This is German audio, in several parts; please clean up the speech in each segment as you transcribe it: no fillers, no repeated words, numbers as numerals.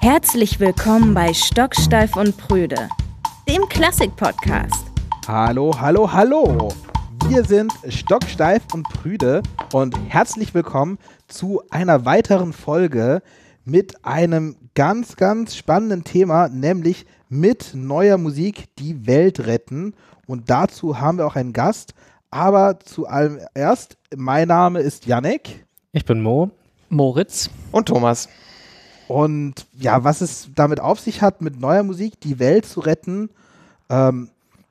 Herzlich willkommen bei Stocksteif und Prüde, dem Klassik-Podcast. Hallo, hallo, hallo! Wir sind Stocksteif und Prüde und herzlich willkommen zu einer weiteren Folge mit einem ganz, ganz spannenden Thema, nämlich mit neuer Musik die Welt retten. Und dazu haben wir auch einen Gast, aber zu allem erst, mein Name ist Jannik. Ich bin Mo. Moritz. Und Thomas. Und ja, was es damit auf sich hat, mit neuer Musik die Welt zu retten, wollen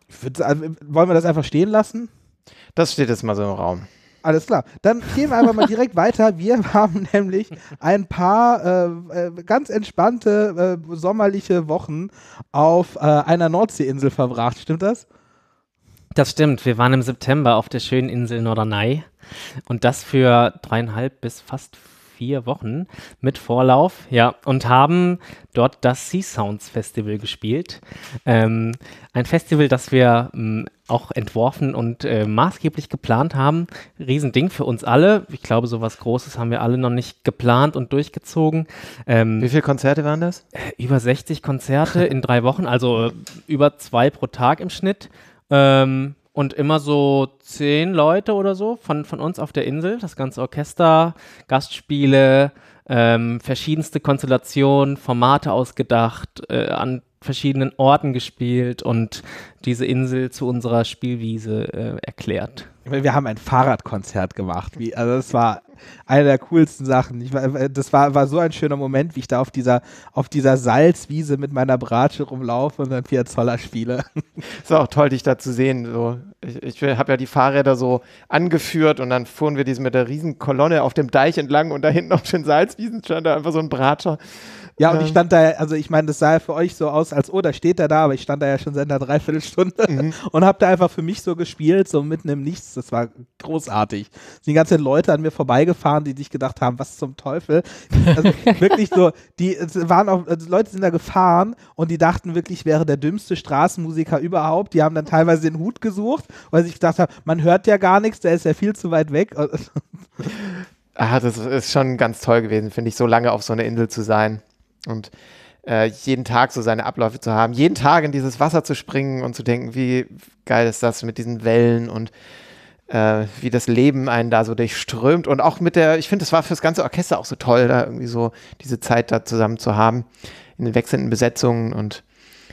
wir das einfach stehen lassen? Das steht jetzt mal so im Raum. Alles klar, dann gehen wir einfach mal direkt weiter. Wir haben nämlich ein paar ganz entspannte sommerliche Wochen auf einer Nordseeinsel verbracht. Stimmt das? Das stimmt. Wir waren im September auf der schönen Insel Norderney und das für 3,5 bis fast 4 Wochen mit Vorlauf, ja, und haben dort das Sea Sounds Festival gespielt. Ein Festival, das wir auch entworfen und maßgeblich geplant haben. Riesending für uns alle. Ich glaube, so was Großes haben wir alle noch nicht geplant und durchgezogen. Wie viele Konzerte waren das? Über 60 Konzerte in 3 Wochen, also über 2 pro Tag im Schnitt. Und immer so 10 Leute oder so von uns auf der Insel, das ganze Orchester, Gastspiele, verschiedenste Konstellationen, Formate ausgedacht, an verschiedenen Orten gespielt und diese Insel zu unserer Spielwiese erklärt. Wir haben ein Fahrradkonzert gemacht. Also das war eine der coolsten Sachen. Das war so ein schöner Moment, wie ich da auf dieser Salzwiese mit meiner Bratsche rumlaufe und dann Piazzolla spiele. Ist auch toll, dich da zu sehen. So. Ich habe ja die Fahrräder so angeführt und dann fuhren wir mit der riesen Kolonne auf dem Deich entlang und da hinten auf den Salzwiesen stand da einfach so ein Bratscher. Ja, und ich stand da, also ich meine, das sah ja für euch so aus, als, da steht er da, aber ich stand da ja schon seit einer Dreiviertelstunde und habe da einfach für mich so gespielt, so mitten im Nichts. Das war großartig. Die ganzen Leute an mir vorbeigefahren, die sich gedacht haben, was zum Teufel. Also wirklich so, Leute sind da gefahren und die dachten wirklich, ich wäre der dümmste Straßenmusiker überhaupt. Die haben dann teilweise den Hut gesucht, weil sie sich gedacht haben, man hört ja gar nichts, der ist ja viel zu weit weg. Das ist schon ganz toll gewesen, finde ich, so lange auf so einer Insel zu sein. Und jeden Tag so seine Abläufe zu haben, jeden Tag in dieses Wasser zu springen und zu denken, wie geil ist das mit diesen Wellen und wie das Leben einen da so durchströmt und auch ich finde, das war für das ganze Orchester auch so toll, da irgendwie so diese Zeit da zusammen zu haben, in den wechselnden Besetzungen und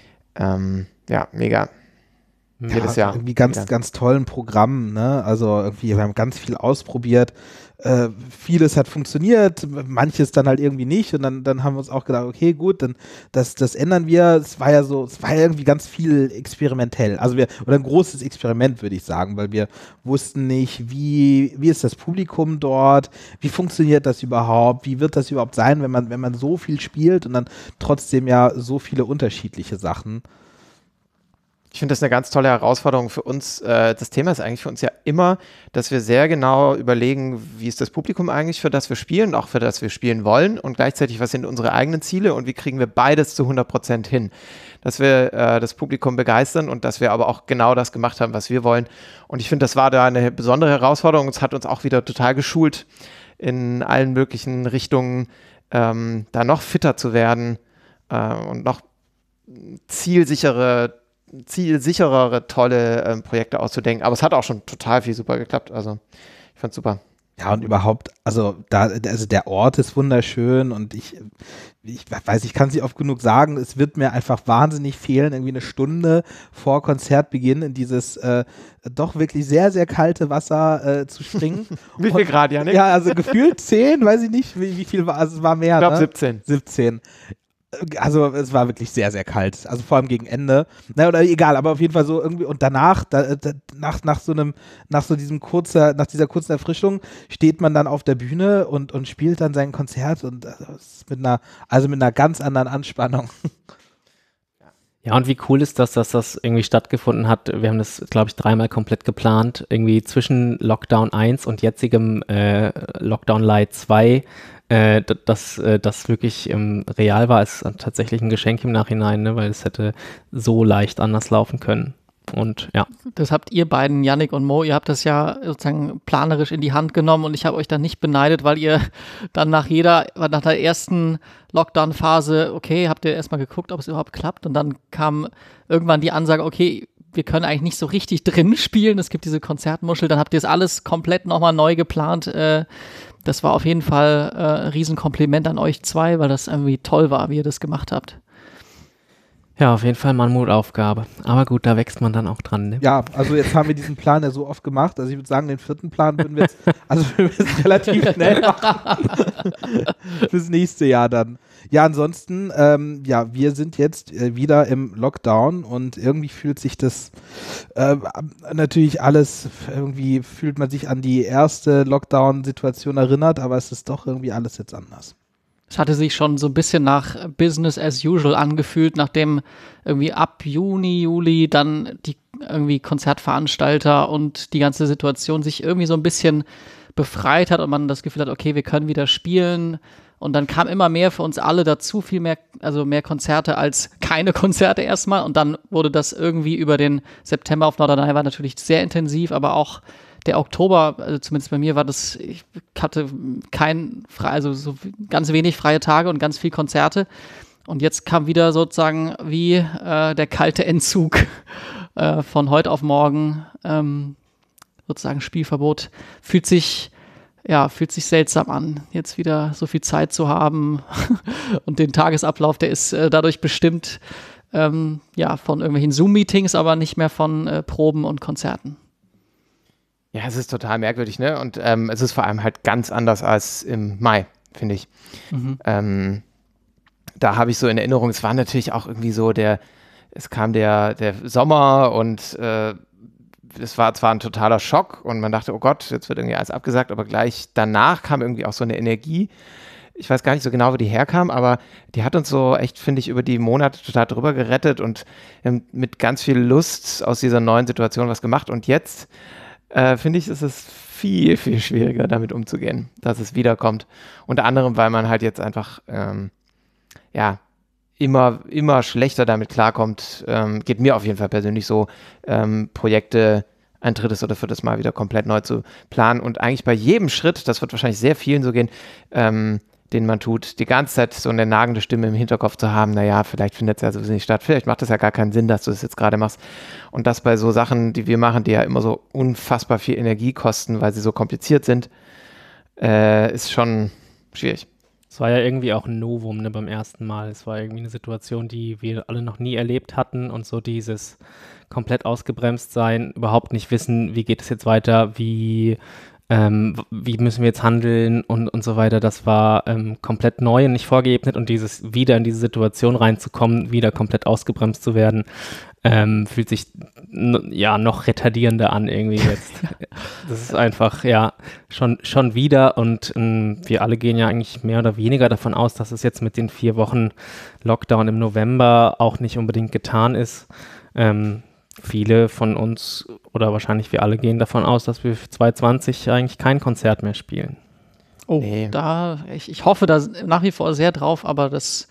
ja, mega. Jedes Jahr. Irgendwie ganz tollen Programmen, ne? Also irgendwie, wir haben ganz viel ausprobiert. Vieles hat funktioniert, manches dann halt irgendwie nicht und dann haben wir uns auch gedacht, okay, gut, dann das ändern wir. Es war ja irgendwie ganz viel experimentell. Oder ein großes Experiment, würde ich sagen, weil wir wussten nicht, wie ist das Publikum dort, wie funktioniert das überhaupt, wie wird das überhaupt sein, wenn man so viel spielt und dann trotzdem ja so viele unterschiedliche Sachen. Ich finde das eine ganz tolle Herausforderung für uns. Das Thema ist eigentlich für uns ja immer, dass wir sehr genau überlegen, wie ist das Publikum eigentlich, für das wir spielen, auch für das wir spielen wollen und gleichzeitig, was sind unsere eigenen Ziele und wie kriegen wir beides zu 100% hin. Dass wir das Publikum begeistern und dass wir aber auch genau das gemacht haben, was wir wollen. Und ich finde, das war da eine besondere Herausforderung. Es hat uns auch wieder total geschult, in allen möglichen Richtungen da noch fitter zu werden und noch zielsicherere, tolle Projekte auszudenken. Aber es hat auch schon total viel super geklappt. Also ich fand's super. Ja, und überhaupt, also der Ort ist wunderschön und ich weiß, ich kann es nicht oft genug sagen, es wird mir einfach wahnsinnig fehlen, irgendwie eine Stunde vor Konzertbeginn in dieses doch wirklich sehr, sehr kalte Wasser zu springen. Wie viel Grad, Janik? Ja, also gefühlt 10, weiß ich nicht, wie viel war, also es war mehr. Ich glaube ne? 17. 17. Also es war wirklich sehr, sehr kalt. Also vor allem gegen Ende. Oder egal, aber auf jeden Fall so irgendwie. Und danach, nach dieser kurzen Erfrischung, steht man dann auf der Bühne und spielt dann sein Konzert und mit einer ganz anderen Anspannung. Ja, und wie cool ist das, dass das irgendwie stattgefunden hat? Wir haben das, glaube ich, 3-mal komplett geplant. Irgendwie zwischen Lockdown 1 und jetzigem Lockdown Light 2. Dass das wirklich real war, ist tatsächlich ein Geschenk im Nachhinein, ne? Weil es hätte so leicht anders laufen können. Und ja. Das habt ihr beiden, Yannick und Mo, ihr habt das ja sozusagen planerisch in die Hand genommen und ich habe euch dann nicht beneidet, weil ihr dann nach der ersten Lockdown-Phase, okay, habt ihr erstmal geguckt, ob es überhaupt klappt und dann kam irgendwann die Ansage, okay, wir können eigentlich nicht so richtig drin spielen, es gibt diese Konzertmuschel, dann habt ihr es alles komplett nochmal neu geplant. Das war auf jeden Fall ein Riesenkompliment an euch zwei, weil das irgendwie toll war, wie ihr das gemacht habt. Ja, auf jeden Fall Mammutaufgabe. Aber gut, da wächst man dann auch dran. Ne? Ja, also jetzt haben wir diesen Plan ja so oft gemacht. Also ich würde sagen, den 4. Plan würden wir jetzt, also wir müssen relativ schnell machen. Fürs nächste Jahr dann. Ja, ansonsten, ja, wir sind jetzt wieder im Lockdown und irgendwie fühlt sich das natürlich alles, irgendwie fühlt man sich an die erste Lockdown-Situation erinnert, aber es ist doch irgendwie alles jetzt anders. Es hatte sich schon so ein bisschen nach Business as usual angefühlt, nachdem irgendwie ab Juni, Juli dann die irgendwie Konzertveranstalter und die ganze Situation sich irgendwie so ein bisschen befreit hat und man das Gefühl hat, okay, wir können wieder spielen. Und dann kam immer mehr für uns alle dazu, viel mehr, also mehr Konzerte als keine Konzerte erstmal. Und dann wurde das irgendwie über den September auf Norderney war natürlich sehr intensiv, aber auch der Oktober, also zumindest bei mir war das, ich hatte also so ganz wenig freie Tage und ganz viel Konzerte. Und jetzt kam wieder sozusagen wie der kalte Entzug von heute auf morgen, sozusagen Spielverbot. Fühlt sich seltsam an, jetzt wieder so viel Zeit zu haben und den Tagesablauf, der ist dadurch bestimmt von irgendwelchen Zoom-Meetings, aber nicht mehr von Proben und Konzerten. Ja, es ist total merkwürdig, ne? Und es ist vor allem halt ganz anders als im Mai, finde ich. Mhm. Da habe ich so in Erinnerung, es war natürlich auch irgendwie so es kam der Sommer und es war zwar ein totaler Schock und man dachte, oh Gott, jetzt wird irgendwie alles abgesagt, aber gleich danach kam irgendwie auch so eine Energie. Ich weiß gar nicht so genau, wo die herkam, aber die hat uns so echt, finde ich, über die Monate total drüber gerettet und mit ganz viel Lust aus dieser neuen Situation was gemacht. Und jetzt finde ich, ist es viel, viel schwieriger, damit umzugehen, dass es wiederkommt. Unter anderem, weil man halt jetzt einfach, immer schlechter damit klarkommt, geht mir auf jeden Fall persönlich so, Projekte ein drittes oder viertes Mal wieder komplett neu zu planen und eigentlich bei jedem Schritt, das wird wahrscheinlich sehr vielen so gehen, den man tut, die ganze Zeit so eine nagende Stimme im Hinterkopf zu haben, naja, vielleicht findet es ja sowieso nicht statt, vielleicht macht es ja gar keinen Sinn, dass du es jetzt gerade machst. Und das bei so Sachen, die wir machen, die ja immer so unfassbar viel Energie kosten, weil sie so kompliziert sind, ist schon schwierig. Es war ja irgendwie auch ein Novum, ne, beim ersten Mal. Es war irgendwie eine Situation, die wir alle noch nie erlebt hatten und so dieses komplett ausgebremst sein, überhaupt nicht wissen, wie geht es jetzt weiter, wie müssen wir jetzt handeln und so weiter. Das war komplett neu und nicht vorgeebnet und dieses wieder in diese Situation reinzukommen, wieder komplett ausgebremst zu werden, fühlt sich noch retardierender an irgendwie jetzt. Das ist einfach, schon wieder und wir alle gehen ja eigentlich mehr oder weniger davon aus, dass es jetzt mit den 4 Wochen Lockdown im November auch nicht unbedingt getan ist. Viele von uns oder wahrscheinlich wir alle gehen davon aus, dass wir für 2020 eigentlich kein Konzert mehr spielen. Oh, nee. Ich hoffe da nach wie vor sehr drauf, aber es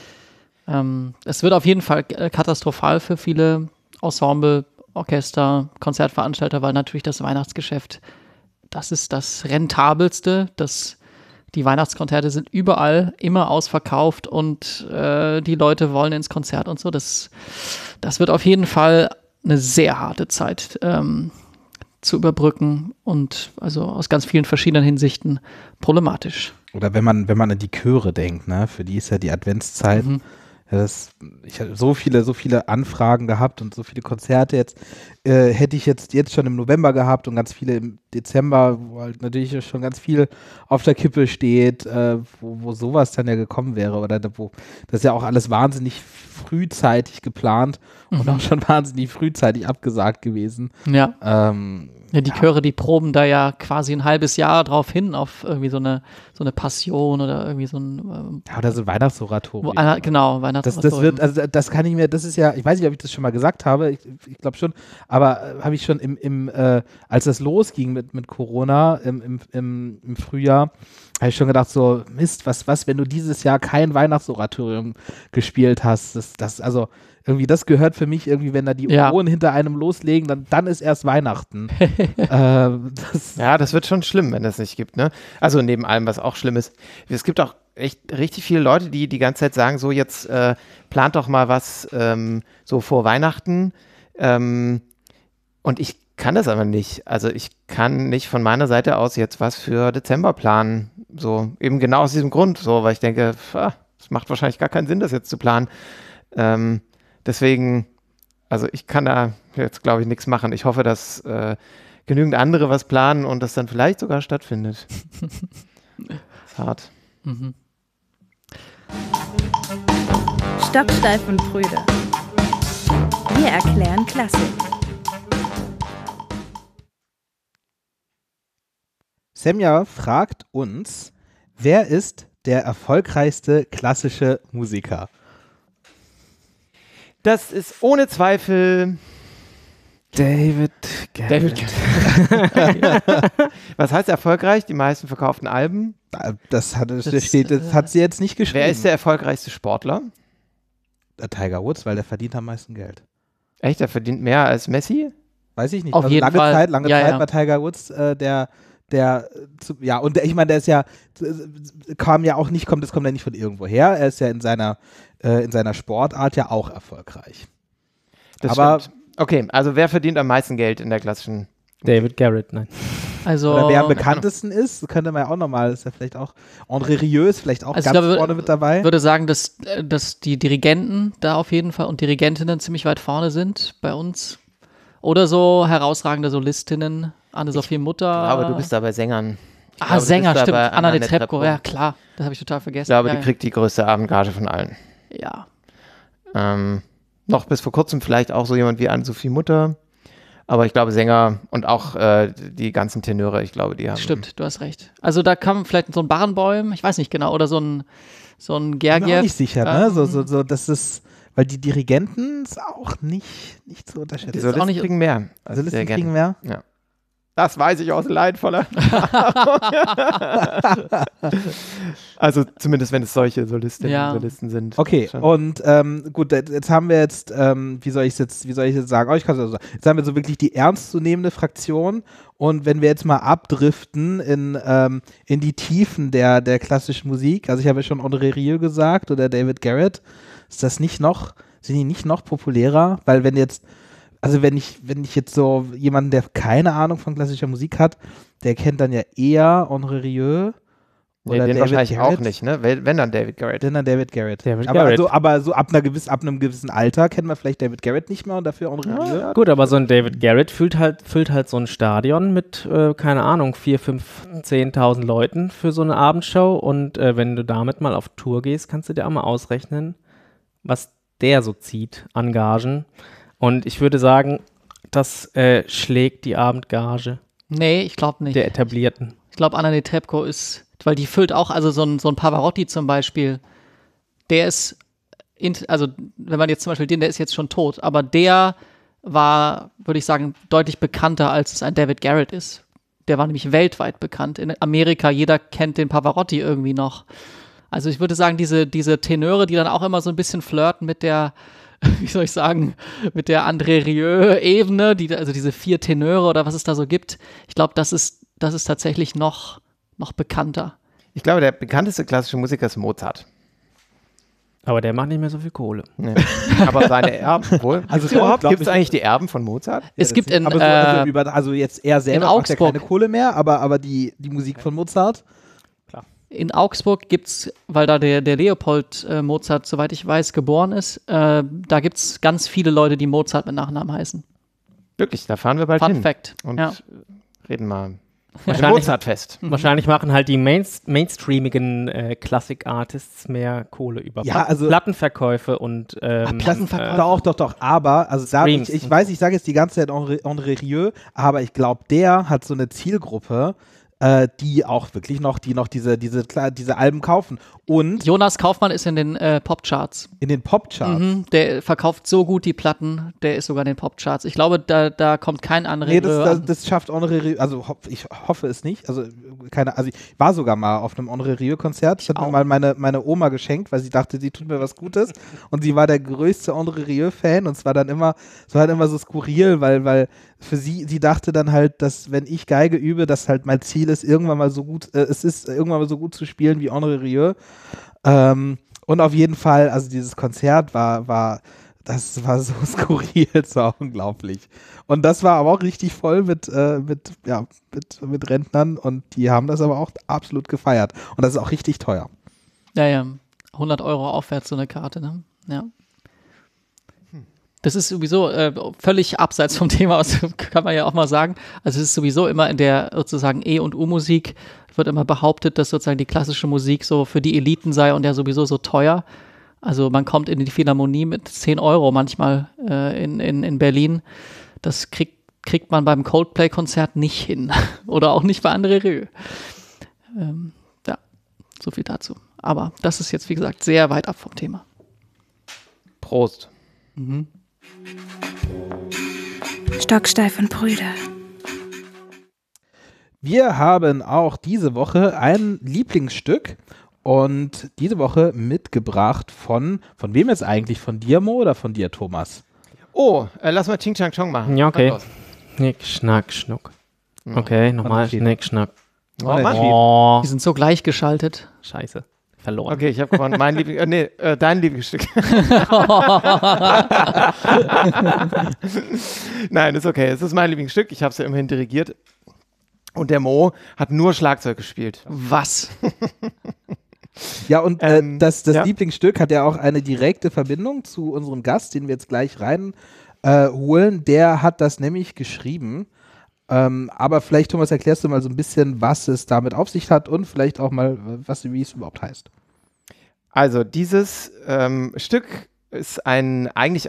wird auf jeden Fall katastrophal für viele Ensemble, Orchester, Konzertveranstalter, weil natürlich das Weihnachtsgeschäft, das ist das rentabelste, die Weihnachtskonzerte sind überall immer ausverkauft und die Leute wollen ins Konzert und so. Das wird auf jeden Fall eine sehr harte Zeit zu überbrücken und also aus ganz vielen verschiedenen Hinsichten problematisch. Oder wenn man an die Chöre denkt, ne, für die ist ja die Adventszeit. Ja, ich habe so viele Anfragen gehabt und so viele Konzerte jetzt hätte ich jetzt schon im November gehabt und ganz viele im Dezember, wo halt natürlich schon ganz viel auf der Kippe steht, wo sowas dann ja gekommen wäre oder wo das ist ja auch alles wahnsinnig frühzeitig geplant und auch schon wahnsinnig frühzeitig abgesagt gewesen. Ja. Die Chöre, die proben da ja quasi ein halbes Jahr drauf hin, auf irgendwie so eine Passion oder irgendwie so ein oder so ein Weihnachtsoratorium. Genau, Weihnachtsoratorium. Das kann ich mir, das ist ja, ich weiß nicht, ob ich das schon mal gesagt habe, ich glaube schon, aber habe ich schon als das losging mit Corona im Frühjahr, habe ich schon gedacht, so, Mist, was, wenn du dieses Jahr kein Weihnachtsoratorium gespielt hast, also irgendwie, das gehört für mich irgendwie, wenn da die Ohren hinter einem loslegen, dann ist erst Weihnachten. Das wird schon schlimm, wenn das nicht gibt, ne? Also neben allem, was auch schlimm ist. Es gibt auch echt richtig viele Leute, die die ganze Zeit sagen, so jetzt plant doch mal was so vor Weihnachten. Und ich kann das aber nicht. Also ich kann nicht von meiner Seite aus jetzt was für Dezember planen. So eben genau aus diesem Grund, so, weil ich denke, es macht wahrscheinlich gar keinen Sinn, das jetzt zu planen. Deswegen, also ich kann da jetzt, glaube ich, nichts machen. Ich hoffe, dass genügend andere was planen und das dann vielleicht sogar stattfindet. Ist hart. Mhm. Stocksteif und Prüde. Wir erklären Klassik. Semja fragt uns, wer ist der erfolgreichste klassische Musiker? Das ist ohne Zweifel David Garrett. Was heißt erfolgreich? Die meisten verkauften Alben. Das hat sie jetzt nicht geschrieben. Wer ist der erfolgreichste Sportler? Tiger Woods, weil der verdient am meisten Geld. Echt? Der verdient mehr als Messi? Weiß ich nicht. Auf jeden Fall. Lange Zeit war Tiger Woods und ich meine, der ist ja, kommt ja nicht von irgendwo her. Er ist ja in seiner Sportart ja auch erfolgreich. Das stimmt. Okay, also wer verdient am meisten Geld in der klassischen? David Garrett, nein. Also, oder wer am bekanntesten ist, könnte man ja auch nochmal, ist ja vielleicht auch, André Rieu ist vielleicht auch vorne mit dabei. Ich würde sagen, dass die Dirigenten da auf jeden Fall und Dirigentinnen ziemlich weit vorne sind bei uns. Oder so herausragende Solistinnen, Anne-Sophie Mutter. Aber du bist da bei Sängern. Sänger, stimmt. Anna Netrebko, ja klar, das habe ich total vergessen. Ich glaube, die kriegt die größte Abendgage von allen. Ja. Noch bis vor kurzem vielleicht auch so jemand wie Anne-Sophie Mutter. Aber ich glaube, Sänger und auch die ganzen Tenöre, ich glaube, die haben. Stimmt, du hast recht. Also da kam vielleicht so ein Barenboim, ich weiß nicht genau, oder so ein Gergiev. Ich bin mir auch nicht sicher, ne? So, das ist, weil die Dirigenten ist auch nicht zu unterschätzen. Die Solisten kriegen mehr. Solisten kriegen mehr? Ja. Das weiß ich aus leidvoller Also zumindest, wenn es solche Solistinnen und Solisten sind. Okay, schon. Und gut, jetzt haben wir jetzt, wie soll ich jetzt sagen? Ich kann es also sagen. Jetzt haben wir so wirklich die ernstzunehmende Fraktion und wenn wir jetzt mal abdriften in die Tiefen der klassischen Musik, also ich habe ja schon André Rieu gesagt oder David Garrett, sind die nicht noch populärer? Weil wenn ich jetzt so jemanden, der keine Ahnung von klassischer Musik hat, der kennt dann ja eher André Rieu oder den David wahrscheinlich Garrett. auch nicht, ne? Wenn dann David Garrett. Aber so ab einem gewissen Alter kennt man vielleicht David Garrett nicht mehr und dafür André Rieu. Ja. Gut, aber so ein David Garrett füllt halt so ein Stadion mit, keine Ahnung, 4.000, 5.000, 10.000 Leuten für so eine Abendshow und wenn du damit mal auf Tour gehst, kannst du dir auch mal ausrechnen, was der so zieht an Gagen. Und ich würde sagen, das schlägt die Abendgage. Nee, ich glaube nicht. Der Etablierten. Ich glaube, Anna Netrebko ist, weil die füllt auch, also so ein Pavarotti zum Beispiel, der ist, also wenn man jetzt zum Beispiel der ist jetzt schon tot, aber der war, würde ich sagen, deutlich bekannter, als es ein David Garrett ist. Der war nämlich weltweit bekannt. In Amerika, jeder kennt den Pavarotti irgendwie noch. Also ich würde sagen, diese Tenöre, die dann auch immer so ein bisschen flirten mit der, wie soll ich sagen, mit der André Rieu-Ebene, also diese 4 Tenöre oder was es da so gibt. Ich glaube, das ist tatsächlich noch bekannter. Ich glaube, der bekannteste klassische Musiker ist Mozart. Aber der macht nicht mehr so viel Kohle. Nee. Aber seine Erben wohl. Also gibt es eigentlich die Erben von Mozart? Es gibt in also jetzt er selber macht ja Augsburg keine Kohle mehr, aber die Musik von Mozart. In Augsburg gibt's, weil da der Leopold Mozart, soweit ich weiß, geboren ist, da gibt's ganz viele Leute, die Mozart mit Nachnamen heißen. Wirklich, da fahren wir bald hin. Fun Fact. Und ja. reden mal Mozartfest. Wahrscheinlich machen halt die mainstreamigen Klassik-Artists mehr Kohle über Plattenverkäufe und Plattenverkäufe. Doch. Aber, also ich weiß, ich sage jetzt die ganze Zeit André Rieu, aber ich glaube, der hat so eine Zielgruppe, die auch wirklich noch diese Alben kaufen. Und Jonas Kaufmann ist in den Popcharts. In den Popcharts? Mhm, der verkauft so gut die Platten, der ist sogar in den Popcharts. Ich glaube, da kommt kein anderer. Nee, das schafft André Rieu, also ich hoffe es nicht. Also also ich war sogar mal auf einem André Rieu-Konzert. Das hat mir mal meine Oma geschenkt, weil sie dachte, sie tut mir was Gutes. Und sie war der größte André Rieu-Fan und es war immer so skurril, weil für sie dachte dann halt, dass wenn ich Geige übe, dass halt mein Ziel ist, irgendwann mal so gut zu spielen wie André Rieu. Und auf jeden Fall, also dieses Konzert das war so skurril, es war unglaublich. Und das war aber auch richtig voll mit Rentnern und die haben das aber auch absolut gefeiert. Und das ist auch richtig teuer. Ja, 100 € aufwärts so eine Karte, ne? Ja. Das ist sowieso völlig abseits vom Thema, kann man ja auch mal sagen. Also es ist sowieso immer in der sozusagen E- und U-Musik wird immer behauptet, dass sozusagen die klassische Musik so für die Eliten sei und ja sowieso so teuer. Also man kommt in die Philharmonie mit 10 € manchmal in Berlin. Das kriegt man beim Coldplay-Konzert nicht hin. Oder auch nicht bei André Rieu. Ja, so viel dazu. Aber das ist jetzt, wie gesagt, sehr weit ab vom Thema. Prost. Stocksteif und Brüder. Wir haben auch diese Woche ein Lieblingsstück und diese Woche mitgebracht von wem jetzt eigentlich? Von dir, Mo, oder von dir, Thomas? Oh, lass mal Ching Chang Chong machen. Ja, okay. Schnick, Schnack, Schnuck. Okay, nochmal Schnick, Schnack. Oh, Mann. Oh, Die sind so gleichgeschaltet. scheiße. Verloren. Okay, ich habe gewonnen. Mein dein Lieblingsstück. Nein, ist okay. Es ist mein Lieblingsstück. Ich habe es ja immerhin dirigiert. Und der Mo hat nur Schlagzeug gespielt. Was? Ja, und das ja. Lieblingsstück hat ja auch eine direkte Verbindung zu unserem Gast, den wir jetzt gleich holen. Der hat das nämlich geschrieben. Aber vielleicht, Thomas, erklärst du mal so ein bisschen, was es damit auf sich hat und vielleicht auch mal, wie es überhaupt heißt. Also dieses Stück ist eigentlich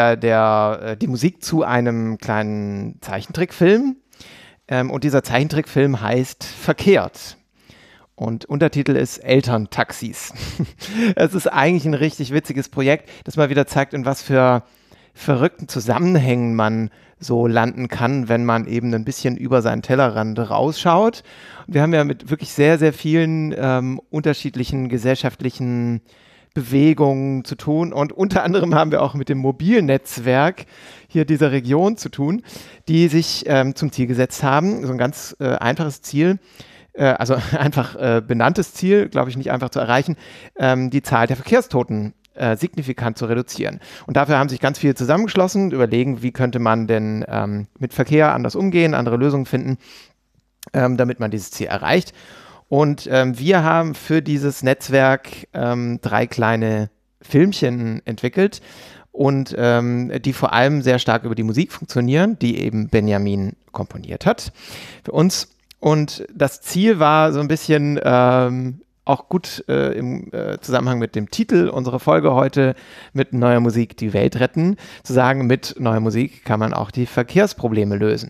die Musik zu einem kleinen Zeichentrickfilm. Und dieser Zeichentrickfilm heißt Verkehrt. Und Untertitel ist Elterntaxis. Es ist eigentlich ein richtig witziges Projekt, das mal wieder zeigt, in was für verrückten Zusammenhängen man so landen kann, wenn man eben ein bisschen über seinen Tellerrand rausschaut. Und wir haben ja mit wirklich sehr, sehr vielen unterschiedlichen gesellschaftlichen Bewegungen zu tun. Und unter anderem haben wir auch mit dem Mobilnetzwerk hier dieser Region zu tun, die sich zum Ziel gesetzt haben, so ein ganz einfaches Ziel, also einfach benanntes Ziel, glaube ich, nicht einfach zu erreichen, die Zahl der Verkehrstoten signifikant zu reduzieren. Und dafür haben sich ganz viele zusammengeschlossen, überlegen, wie könnte man denn mit Verkehr anders umgehen, andere Lösungen finden, damit man dieses Ziel erreicht. Und wir haben für dieses Netzwerk 3 kleine Filmchen entwickelt und die vor allem sehr stark über die Musik funktionieren, die eben Benjamin komponiert hat für uns. Und das Ziel war so ein bisschen auch gut im Zusammenhang mit dem Titel unserer Folge heute, mit neuer Musik die Welt retten, zu sagen, mit neuer Musik kann man auch die Verkehrsprobleme lösen.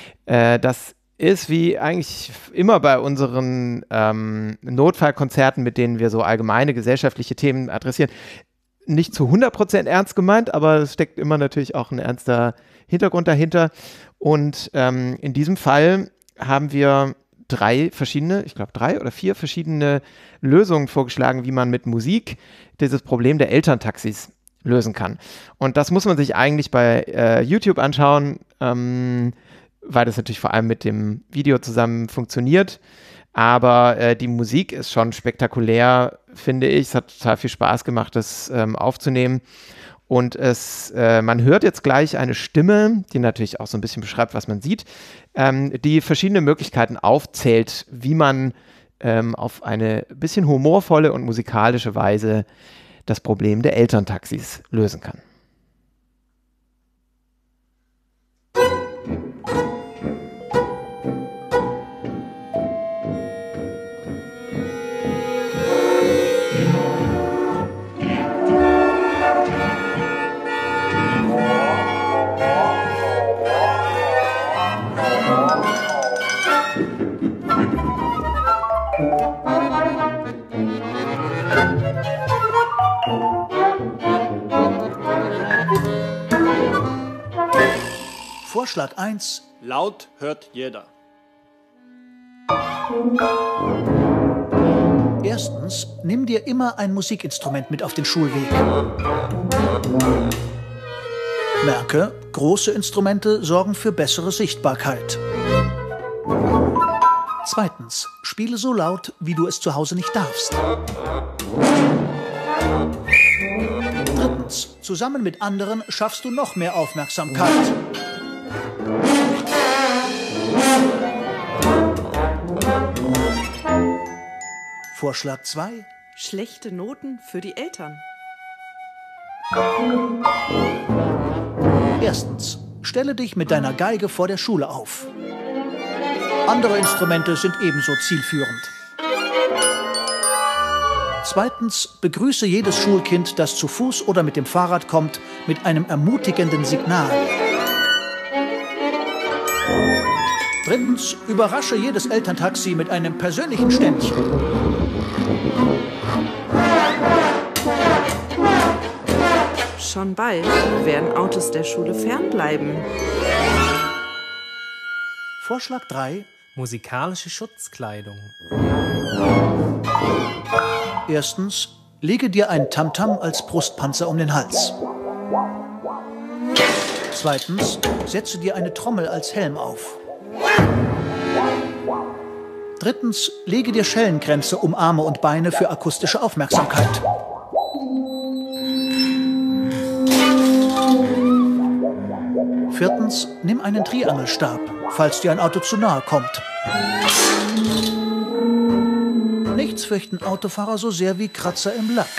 Das ist wie eigentlich immer bei unseren Notfallkonzerten, mit denen wir so allgemeine gesellschaftliche Themen adressieren, nicht zu 100% ernst gemeint, aber es steckt immer natürlich auch ein ernster Hintergrund dahinter. Und in diesem Fall haben wir 3 oder 4 verschiedene Lösungen vorgeschlagen, wie man mit Musik dieses Problem der Elterntaxis lösen kann. Und das muss man sich eigentlich bei YouTube anschauen, weil das natürlich vor allem mit dem Video zusammen funktioniert. Aber die Musik ist schon spektakulär, finde ich. Es hat total viel Spaß gemacht, das aufzunehmen. Und man hört jetzt gleich eine Stimme, die natürlich auch so ein bisschen beschreibt, was man sieht, die verschiedene Möglichkeiten aufzählt, wie man auf eine bisschen humorvolle und musikalische Weise das Problem der Elterntaxis lösen kann. Vorschlag 1. Laut hört jeder. Erstens, nimm dir immer ein Musikinstrument mit auf den Schulweg. Merke, große Instrumente sorgen für bessere Sichtbarkeit. Zweitens, spiele so laut, wie du es zu Hause nicht darfst. Drittens, zusammen mit anderen schaffst du noch mehr Aufmerksamkeit. Vorschlag 2. Schlechte Noten für die Eltern. Erstens, stelle dich mit deiner Geige vor der Schule auf. Andere Instrumente sind ebenso zielführend. Zweitens, begrüße jedes Schulkind, das zu Fuß oder mit dem Fahrrad kommt, mit einem ermutigenden Signal. Drittens, überrasche jedes Elterntaxi mit einem persönlichen Ständchen. Schon bald werden Autos der Schule fernbleiben. Vorschlag 3. Musikalische Schutzkleidung. Erstens, lege dir ein Tamtam als Brustpanzer um den Hals. Zweitens, setze dir eine Trommel als Helm auf. Drittens, lege dir Schellenkränze um Arme und Beine für akustische Aufmerksamkeit. Viertens, nimm einen Triangelstab, falls dir ein Auto zu nahe kommt. Nichts fürchten Autofahrer so sehr wie Kratzer im Lack.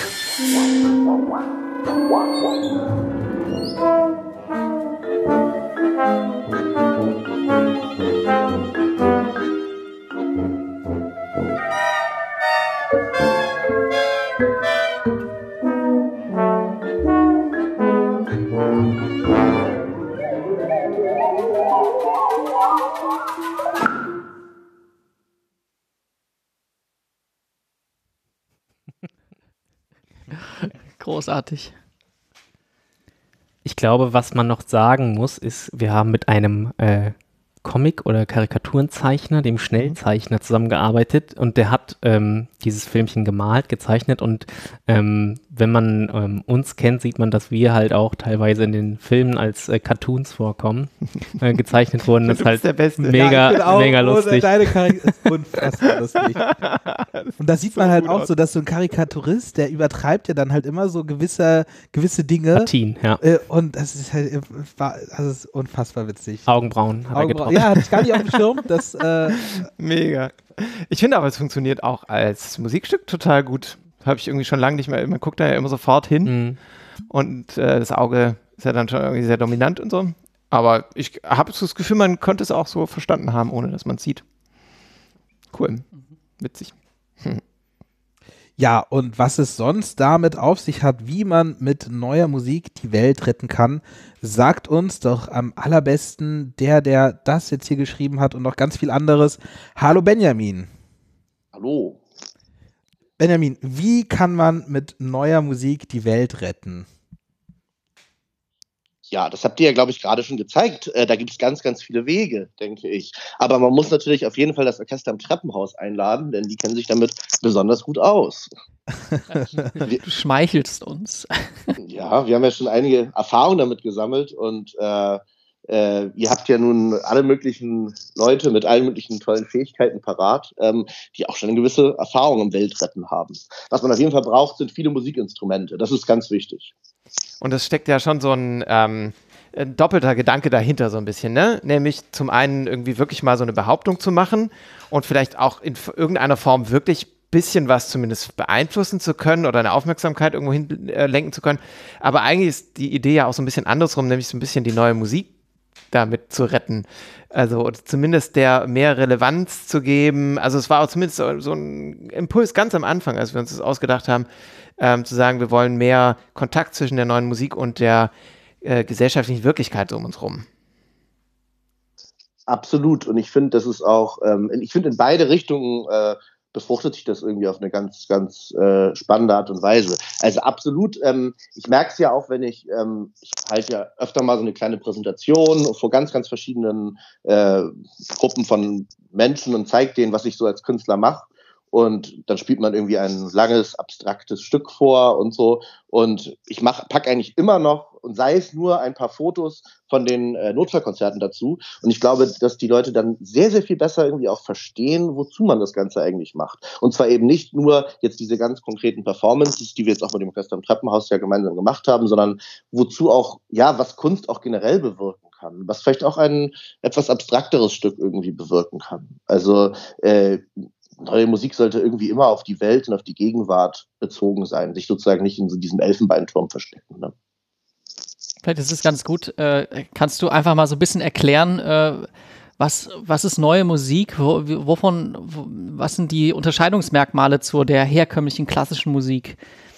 Großartig. Ich glaube, was man noch sagen muss, ist, wir haben mit einem Comic- oder Karikaturenzeichner, dem Schnellzeichner, zusammengearbeitet und der hat dieses Filmchen gemalt, gezeichnet und wenn man uns kennt, sieht man, dass wir halt auch teilweise in den Filmen als Cartoons vorkommen, gezeichnet wurden. Das ist halt der Beste. mega lustig. Deine ist unfassbar lustig. Und da sieht man halt auch so, dass so ein Karikaturist, der übertreibt ja dann halt immer so gewisse Dinge. Partien, ja. Und das ist halt das ist unfassbar witzig. Augenbrauen hat er getroffen. Ja, hatte ich gar nicht auf dem Schirm. Das, Mega. Ich finde aber, es funktioniert auch als Musikstück total gut. Habe ich irgendwie schon lange nicht mehr. Man guckt da ja immer sofort hin und das Auge ist ja dann schon irgendwie sehr dominant und so. Aber ich habe das Gefühl, man konnte es auch so verstanden haben, ohne dass man es sieht. Cool. Witzig. Ja, und was es sonst damit auf sich hat, wie man mit neuer Musik die Welt retten kann, sagt uns doch am allerbesten der das jetzt hier geschrieben hat und noch ganz viel anderes. Hallo Benjamin. Hallo. Benjamin, wie kann man mit neuer Musik die Welt retten? Ja, das habt ihr ja, glaube ich, gerade schon gezeigt. Da gibt es ganz, ganz viele Wege, denke ich. Aber man muss natürlich auf jeden Fall das Orchester im Treppenhaus einladen, denn die kennen sich damit besonders gut aus. Du schmeichelst uns. Ja, wir haben ja schon einige Erfahrungen damit gesammelt und ihr habt ja nun alle möglichen Leute mit allen möglichen tollen Fähigkeiten parat, die auch schon eine gewisse Erfahrung im Weltretten haben. Was man auf jeden Fall braucht, sind viele Musikinstrumente. Das ist ganz wichtig. Und es steckt ja schon so ein doppelter Gedanke dahinter so ein bisschen, ne? Nämlich zum einen irgendwie wirklich mal so eine Behauptung zu machen und vielleicht auch in irgendeiner Form wirklich ein bisschen was zumindest beeinflussen zu können oder eine Aufmerksamkeit irgendwo hin lenken zu können. Aber eigentlich ist die Idee ja auch so ein bisschen andersrum, nämlich so ein bisschen die neue Musik damit zu retten. Also zumindest der mehr Relevanz zu geben. Also es war auch zumindest so ein Impuls ganz am Anfang, als wir uns das ausgedacht haben, zu sagen, wir wollen mehr Kontakt zwischen der neuen Musik und der gesellschaftlichen Wirklichkeit um uns rum. Absolut. Und ich finde, das ist auch, ich finde in beide Richtungen befruchtet sich das irgendwie auf eine ganz, ganz spannende Art und Weise. Also absolut, ich merke es ja auch, wenn ich halte ja öfter mal so eine kleine Präsentation vor ganz, ganz verschiedenen Gruppen von Menschen und zeige denen, was ich so als Künstler mache. Und dann spielt man irgendwie ein langes, abstraktes Stück vor und so. Und ich packe eigentlich immer noch, und sei es nur ein paar Fotos von den Notfallkonzerten dazu. Und ich glaube, dass die Leute dann sehr, sehr viel besser irgendwie auch verstehen, wozu man das Ganze eigentlich macht. Und zwar eben nicht nur jetzt diese ganz konkreten Performances, die wir jetzt auch mit dem Orchester im Treppenhaus ja gemeinsam gemacht haben, sondern wozu auch, ja, was Kunst auch generell bewirken kann. Was vielleicht auch ein etwas abstrakteres Stück irgendwie bewirken kann. Also, neue Musik sollte irgendwie immer auf die Welt und auf die Gegenwart bezogen sein, sich sozusagen nicht in so diesem Elfenbeinturm verstecken. Ne? Vielleicht ist es ganz gut. Kannst du einfach mal so ein bisschen erklären, was ist neue Musik? Was sind die Unterscheidungsmerkmale zu der herkömmlichen klassischen Musik?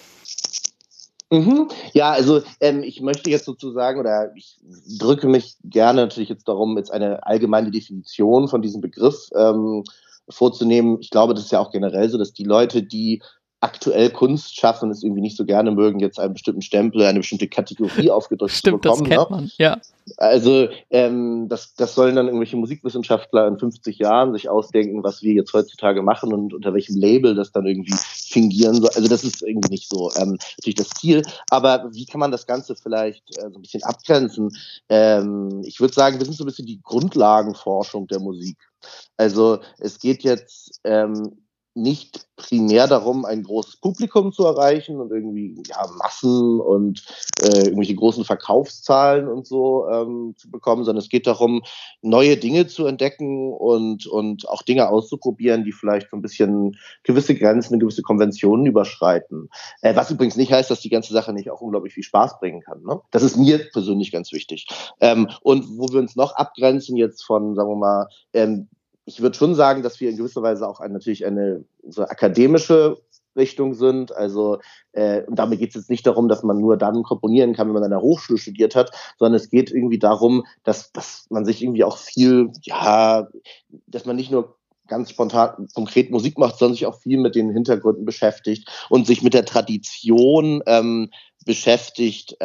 Ja, also ich möchte jetzt sozusagen, oder ich drücke mich gerne natürlich jetzt darum, jetzt eine allgemeine Definition von diesem Begriff vorzunehmen. Ich glaube, das ist ja auch generell so, dass die Leute, die aktuell Kunst schaffen, es irgendwie nicht so gerne mögen, jetzt einen bestimmten Stempel, eine bestimmte Kategorie aufgedrückt zu bekommen. Stimmt, das kennt man, ja. Also das sollen dann irgendwelche Musikwissenschaftler in 50 Jahren sich ausdenken, was wir jetzt heutzutage machen und unter welchem Label das dann irgendwie fingieren soll. Also das ist irgendwie nicht so natürlich das Ziel. Aber wie kann man das Ganze vielleicht so ein bisschen abgrenzen? Ich würde sagen, wir sind so ein bisschen die Grundlagenforschung der Musik. Also es geht jetzt nicht primär darum, ein großes Publikum zu erreichen und irgendwie Massen und irgendwelche großen Verkaufszahlen und so zu bekommen, sondern es geht darum, neue Dinge zu entdecken und auch Dinge auszuprobieren, die vielleicht so ein bisschen gewisse Grenzen, gewisse Konventionen überschreiten. Was übrigens nicht heißt, dass die ganze Sache nicht auch unglaublich viel Spaß bringen kann. Ne? Das ist mir persönlich ganz wichtig. Und wo wir uns noch abgrenzen jetzt von, sagen wir mal, ich würde schon sagen, dass wir in gewisser Weise auch natürlich eine so akademische Richtung sind. Also und damit geht es jetzt nicht darum, dass man nur dann komponieren kann, wenn man an der Hochschule studiert hat, sondern es geht irgendwie darum, dass man sich irgendwie auch viel, dass man nicht nur ganz spontan konkret Musik macht, sondern sich auch viel mit den Hintergründen beschäftigt und sich mit der Tradition beschäftigt,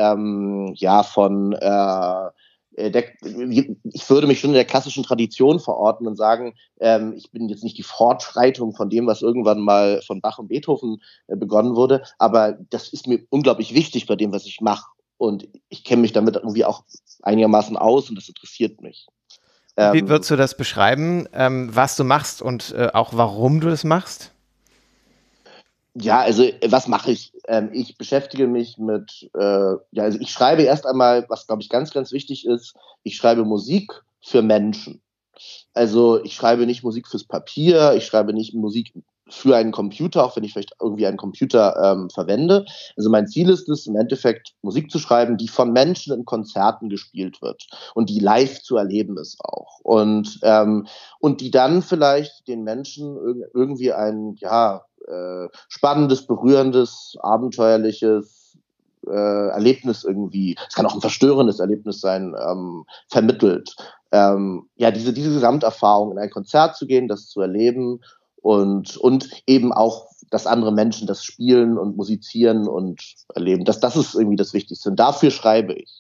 ich würde mich schon in der klassischen Tradition verorten und sagen, ich bin jetzt nicht die Fortschreitung von dem, was irgendwann mal von Bach und Beethoven begonnen wurde, aber das ist mir unglaublich wichtig bei dem, was ich mache. Und ich kenne mich damit irgendwie auch einigermaßen aus und das interessiert mich. Wie würdest du das beschreiben, was du machst und auch warum du das machst? Ja, also was mache ich? Ich beschäftige mich mit, also ich schreibe erst einmal, was glaube ich ganz, ganz wichtig ist, ich schreibe Musik für Menschen. Also ich schreibe nicht Musik fürs Papier, ich schreibe nicht Musik für einen Computer, auch wenn ich vielleicht irgendwie einen Computer verwende. Also mein Ziel ist es, im Endeffekt Musik zu schreiben, die von Menschen in Konzerten gespielt wird und die live zu erleben ist auch. Und die dann vielleicht den Menschen irgendwie ein, spannendes, berührendes, abenteuerliches Erlebnis irgendwie, es kann auch ein verstörendes Erlebnis sein, vermittelt. Diese Gesamterfahrung, in ein Konzert zu gehen, das zu erleben und eben auch, dass andere Menschen das spielen und musizieren und erleben. Das ist irgendwie das Wichtigste. Und dafür schreibe ich.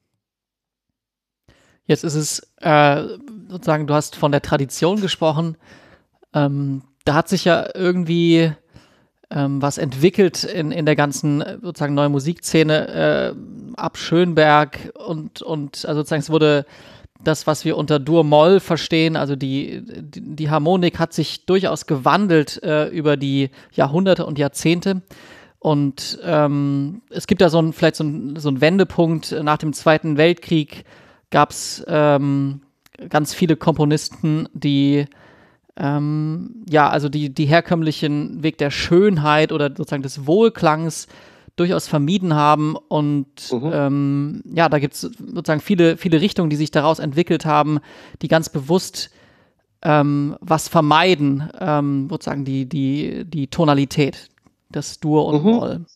Jetzt ist es sozusagen, du hast von der Tradition gesprochen. Da hat sich ja irgendwie was entwickelt in der ganzen sozusagen neuen Musikszene ab Schönberg und also sozusagen es wurde das, was wir unter Dur-Moll verstehen, also die Harmonik hat sich durchaus gewandelt über die Jahrhunderte und Jahrzehnte. Und es gibt da vielleicht so einen Wendepunkt. Nach dem Zweiten Weltkrieg gab es ganz viele Komponisten, die die herkömmlichen Weg der Schönheit oder sozusagen des Wohlklangs durchaus vermieden haben und da gibt es sozusagen viele, viele Richtungen, die sich daraus entwickelt haben, die ganz bewusst was vermeiden, sozusagen die Tonalität, das Dur und Moll.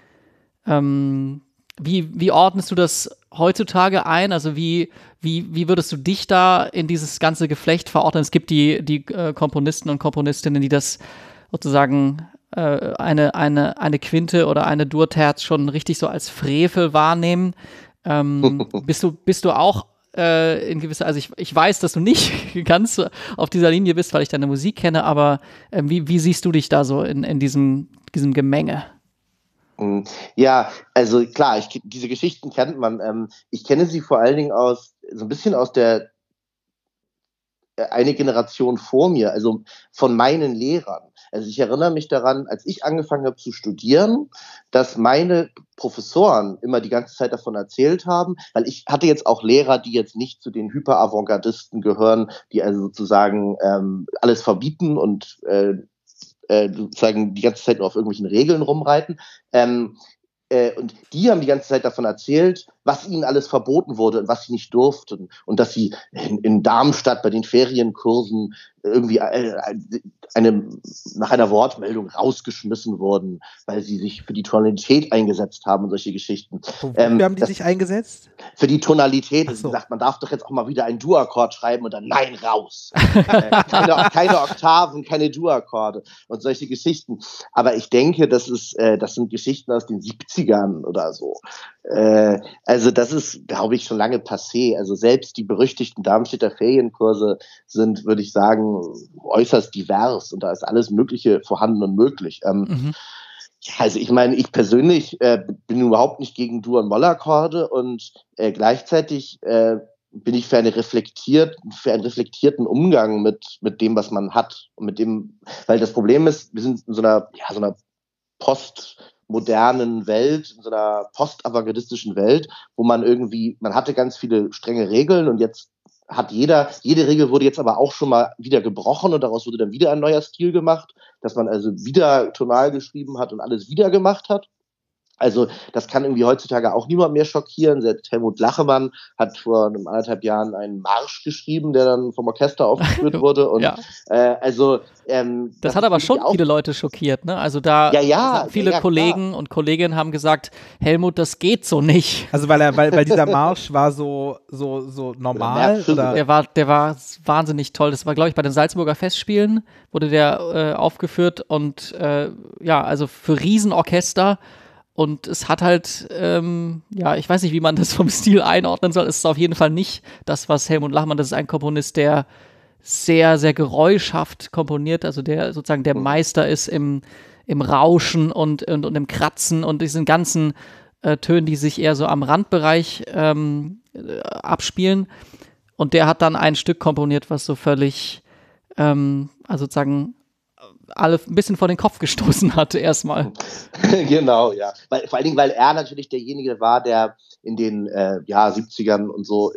Wie ordnest du das heutzutage ein? Also wie würdest du dich da in dieses ganze Geflecht verordnen? Es gibt die Komponisten und Komponistinnen, die das sozusagen eine Quinte oder eine Durterz schon richtig so als Frevel wahrnehmen. Bist du auch in gewisser, also ich weiß, dass du nicht ganz auf dieser Linie bist, weil ich deine Musik kenne, aber wie siehst du dich da so in diesem Gemenge? Ja, also klar, diese Geschichten kennt man. Ich kenne sie vor allen Dingen so ein bisschen aus der eine Generation vor mir, also von meinen Lehrern. Also ich erinnere mich daran, als ich angefangen habe zu studieren, dass meine Professoren immer die ganze Zeit davon erzählt haben, weil ich hatte jetzt auch Lehrer, die jetzt nicht zu den Hyper-Avantgardisten gehören, die also sozusagen alles verbieten und sozusagen die ganze Zeit nur auf irgendwelchen Regeln rumreiten. Und die haben die ganze Zeit davon erzählt, was ihnen alles verboten wurde und was sie nicht durften. Und dass sie in Darmstadt bei den Ferienkursen irgendwie nach einer Wortmeldung rausgeschmissen wurden, weil sie sich für die Tonalität eingesetzt haben und solche Geschichten. Wofür haben die sich eingesetzt? Für die Tonalität. Ach so. Sie sagt, man darf doch jetzt auch mal wieder einen Dur-Akkord schreiben und dann nein, raus. Keine Oktaven, keine Dur-Akkorde und solche Geschichten. Aber ich denke, das sind Geschichten aus den 70ern oder so. Also das ist, glaube ich, schon lange passé. Also selbst die berüchtigten Darmstädter Ferienkurse sind, würde ich sagen, äußerst divers und da ist alles Mögliche vorhanden und möglich. Ja, also ich meine, ich persönlich bin überhaupt nicht gegen Dur- und Mollakkorde und gleichzeitig bin ich für einen reflektierten Umgang mit dem, was man hat und mit dem, weil das Problem ist, wir sind in so einer postmodernen Welt, in so einer postavantgardistischen Welt, wo man hatte ganz viele strenge Regeln und jetzt hat jede Regel wurde jetzt aber auch schon mal wieder gebrochen und daraus wurde dann wieder ein neuer Stil gemacht, dass man also wieder tonal geschrieben hat und alles wieder gemacht hat. Also das kann irgendwie heutzutage auch niemand mehr schockieren. Selbst Helmut Lachemann hat vor 1,5 Jahren einen Marsch geschrieben, der dann vom Orchester aufgeführt wurde. Und ja. Das hat aber schon viele Leute schockiert, ne? Also da viele Kollegen und Kolleginnen haben gesagt, Helmut, das geht so nicht. Also weil dieser Marsch war so normal? Oder? Der war wahnsinnig toll. Das war, glaube ich, bei den Salzburger Festspielen wurde der aufgeführt und also für Riesenorchester. Und es hat halt, ich weiß nicht, wie man das vom Stil einordnen soll. Es ist auf jeden Fall nicht das, was Helmut Lachmann, das ist ein Komponist, der sehr, sehr geräuschhaft komponiert, also der sozusagen der Meister ist im Rauschen und im Kratzen und diesen ganzen Tönen, die sich eher so am Randbereich abspielen. Und der hat dann ein Stück komponiert, was so völlig, also sozusagen alle ein bisschen vor den Kopf gestoßen hatte erstmal. Genau, ja. Vor allen Dingen, weil er natürlich derjenige war, der in den 70ern und so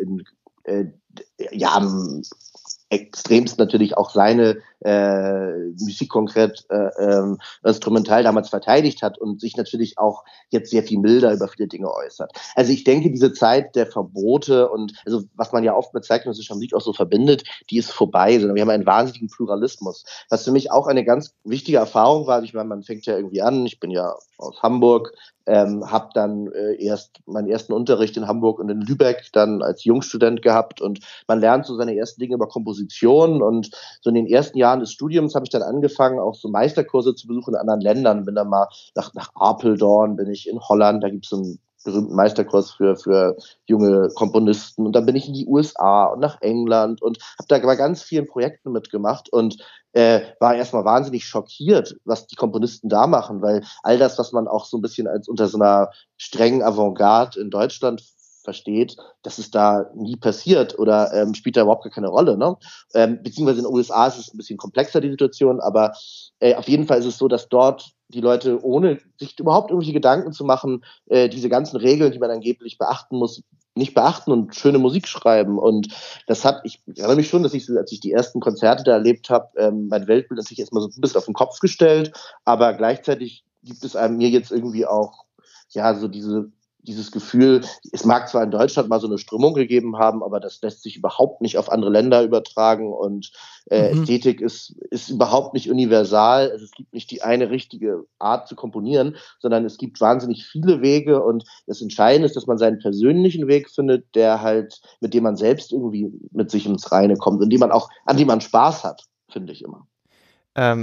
am extremst natürlich auch seine Musik konkret instrumental damals verteidigt hat und sich natürlich auch jetzt sehr viel milder über viele Dinge äußert. Also ich denke, diese Zeit der Verbote und also was man ja oft mit zeitgenössischer Musik auch so verbindet, die ist vorbei, sondern wir haben einen wahnsinnigen Pluralismus. Was für mich auch eine ganz wichtige Erfahrung war, ich meine, man fängt ja irgendwie an, ich bin ja aus Hamburg, habe dann erst meinen ersten Unterricht in Hamburg und in Lübeck dann als Jungstudent gehabt und man lernt so seine ersten Dinge über Komposition und so in den ersten Jahren des Studiums habe ich dann angefangen, auch so Meisterkurse zu besuchen in anderen Ländern, bin dann mal nach Apeldoorn, bin ich in Holland, da gibt es so einen berühmten Meisterkurs für junge Komponisten und dann bin ich in die USA und nach England und habe da bei ganz vielen Projekten mitgemacht und war erstmal wahnsinnig schockiert, was die Komponisten da machen, weil all das, was man auch so ein bisschen als unter so einer strengen Avantgarde in Deutschland versteht, dass es da nie passiert oder spielt da überhaupt gar keine Rolle. Ne? Beziehungsweise in den USA ist es ein bisschen komplexer, die Situation, aber auf jeden Fall ist es so, dass dort die Leute, ohne sich überhaupt irgendwelche Gedanken zu machen, diese ganzen Regeln, die man angeblich beachten muss, nicht beachten und schöne Musik schreiben. Und ich erinnere mich schon, dass als ich die ersten Konzerte da erlebt habe, mein Weltbild natürlich erstmal so ein bisschen auf den Kopf gestellt, aber gleichzeitig gibt es mir jetzt irgendwie auch, so dieses Gefühl, es mag zwar in Deutschland mal so eine Strömung gegeben haben, aber das lässt sich überhaupt nicht auf andere Länder übertragen und Ästhetik ist überhaupt nicht universal. Also es gibt nicht die eine richtige Art zu komponieren, sondern es gibt wahnsinnig viele Wege und das Entscheidende ist, dass man seinen persönlichen Weg findet, mit dem man selbst irgendwie mit sich ins Reine kommt und an dem man Spaß hat, finde ich immer.